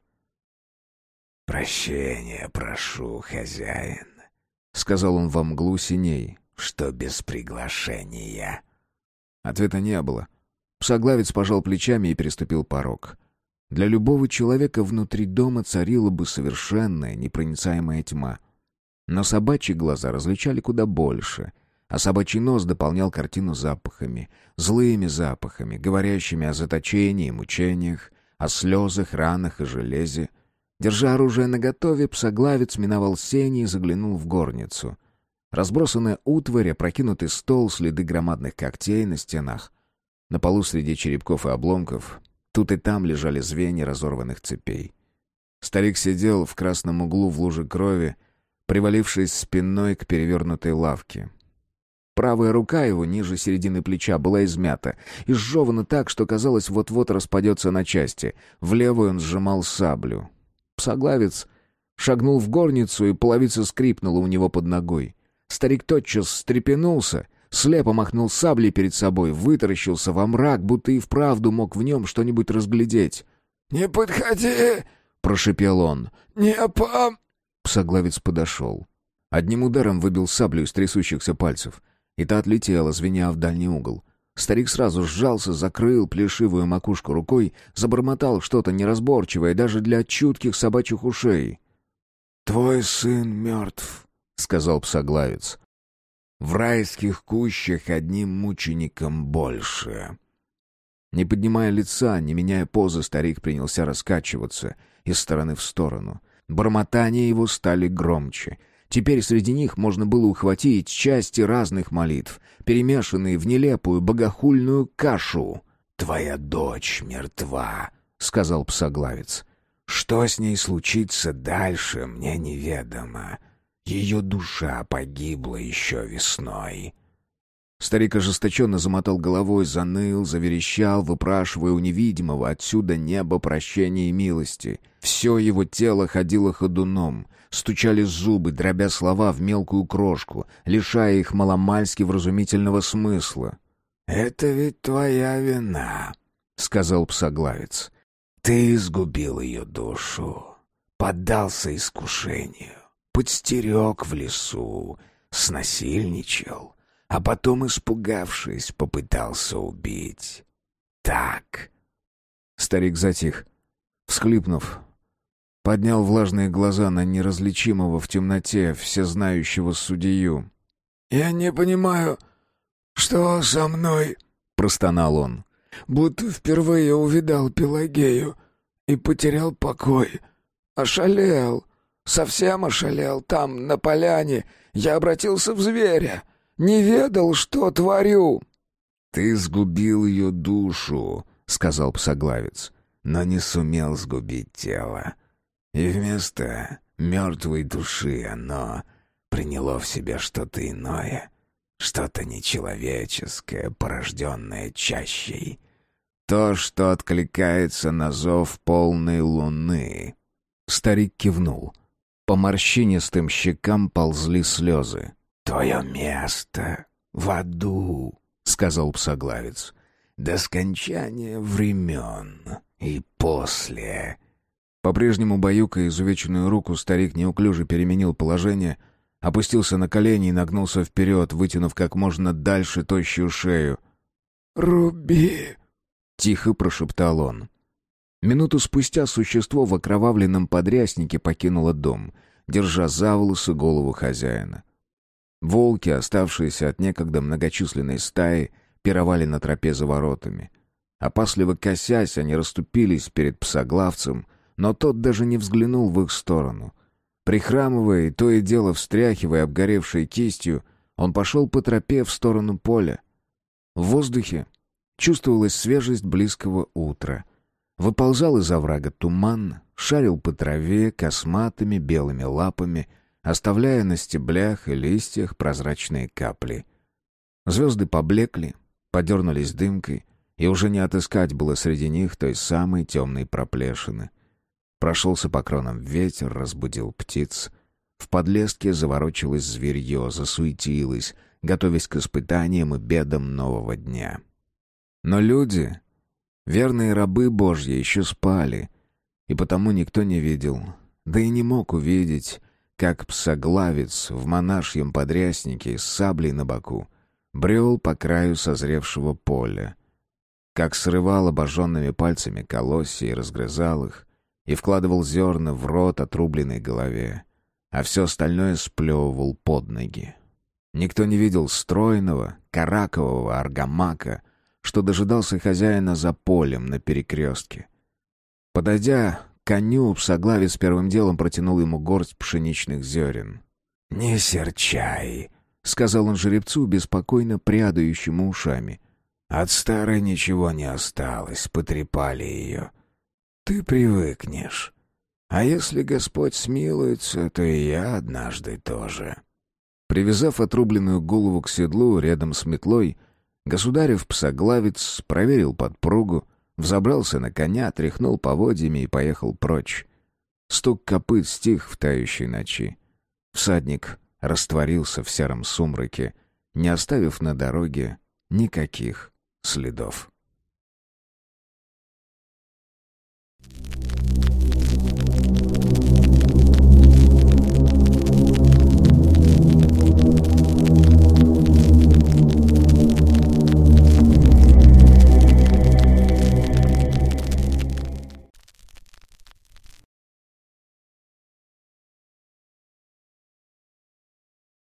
«Прощения прошу, хозяин», — сказал он во мглу синей. «что без приглашения». Ответа не было. Псоглавец пожал плечами и переступил порог. Для любого человека внутри дома царила бы совершенная, непроницаемая тьма. Но собачьи глаза различали куда больше, а собачий нос дополнял картину запахами, злыми запахами, говорящими о заточении и мучениях, о слезах, ранах и железе. Держа оружие наготове, псоглавец миновал сени и заглянул в горницу. Разбросанная утварь, опрокинутый стол, следы громадных когтей на стенах. На полу среди черепков и обломков тут и там лежали звенья разорванных цепей. Старик сидел в красном углу в луже крови, привалившись спиной к перевернутой лавке. Правая рука его, ниже середины плеча, была измята, изжевана так, что, казалось, вот-вот распадется на части. В левую он сжимал саблю. Псоглавец шагнул в горницу, и половица скрипнула у него под ногой. Старик тотчас встрепенулся, слепо махнул саблей перед собой, вытаращился во мрак, будто и вправду мог в нем что-нибудь разглядеть. «Не подходи!» — прошипел он. «Не по...» Псоглавец подошел. Одним ударом выбил саблю из трясущихся пальцев, и та отлетела, звеня в дальний угол. Старик сразу сжался, закрыл плешивую макушку рукой, забормотал что-то неразборчивое даже для чутких собачьих ушей. «Твой сын мертв», — сказал псоглавец. «В райских кущах одним мучеником больше». Не поднимая лица, не меняя позы, старик принялся раскачиваться из стороны в сторону. Бормотания его стали громче. Теперь среди них можно было ухватить части разных молитв, перемешанные в нелепую богохульную кашу. «Твоя дочь мертва», — сказал псоглавец. «Что с ней случится дальше, мне неведомо. Ее душа погибла еще весной». Старик ожесточенно замотал головой, заныл, заверещал, выпрашивая у невидимого отсюда неба прощения и милости. Все его тело ходило ходуном, стучали зубы, дробя слова в мелкую крошку, лишая их маломальски вразумительного смысла. «Это ведь твоя вина», — сказал псоглавец. «Ты изгубил ее душу, поддался искушению, подстерег в лесу, снасильничал, а потом, испугавшись, попытался убить. Так». Старик затих, всхлипнув, поднял влажные глаза на неразличимого в темноте всезнающего судью. «Я не понимаю, что со мной?» — простонал он. «Будто впервые увидал Пелагею и потерял покой. Ошалел, совсем ошалел. Там, на поляне, я обратился в зверя. Не ведал, что творю». «Ты сгубил ее душу», — сказал псоглавец, «но не сумел сгубить тело. И вместо мертвой души оно приняло в себя что-то иное, что-то нечеловеческое, порожденное чащей. То, что откликается на зов полной луны». Старик кивнул. По морщинистым щекам ползли слезы. «Твое место в аду», — сказал псоглавец, «до скончания времен и после». По-прежнему баюкая изувеченную руку, старик неуклюже переменил положение, опустился на колени и нагнулся вперед, вытянув как можно дальше тощую шею. «Руби!» — тихо прошептал он. Минуту спустя существо в окровавленном подряснике покинуло дом, держа за волосы голову хозяина. Волки, оставшиеся от некогда многочисленной стаи, пировали на тропе за воротами. Опасливо косясь, они расступились перед псоглавцем, но тот даже не взглянул в их сторону. Прихрамывая и то и дело встряхивая обгоревшей кистью, он пошел по тропе в сторону поля. В воздухе чувствовалась свежесть близкого утра. Выползал из оврага туман, шарил по траве косматыми белыми лапами, оставляя на стеблях и листьях прозрачные капли. Звезды поблекли, подернулись дымкой, и уже не отыскать было среди них той самой темной проплешины. Прошелся по кронам ветер, разбудил птиц. В подлеске заворочилось зверье, засуетилось, готовясь к испытаниям и бедам нового дня. Но люди, верные рабы Божьи, еще спали, и потому никто не видел, да и не мог увидеть, как псоглавец в монашьем подряснике с саблей на боку брел по краю созревшего поля, как срывал обожженными пальцами колосья и разгрызал их, и вкладывал зерна в рот отрубленной голове, а все остальное сплевывал под ноги. Никто не видел стройного, каракового аргамака, что дожидался хозяина за полем на перекрестке. Подойдя к коню, псоглавец первым делом протянул ему горсть пшеничных зерен. «Не серчай», — сказал он жеребцу, беспокойно прядающему ушами. «От старой ничего не осталось, потрепали ее. Ты привыкнешь. А если Господь смилуется, то и я однажды тоже». Привязав отрубленную голову к седлу рядом с метлой, государев псоглавец проверил подпругу, взобрался на коня, тряхнул поводьями и поехал прочь. Стук копыт стих в тающей ночи. Всадник растворился в сером сумраке, не оставив на дороге никаких следов.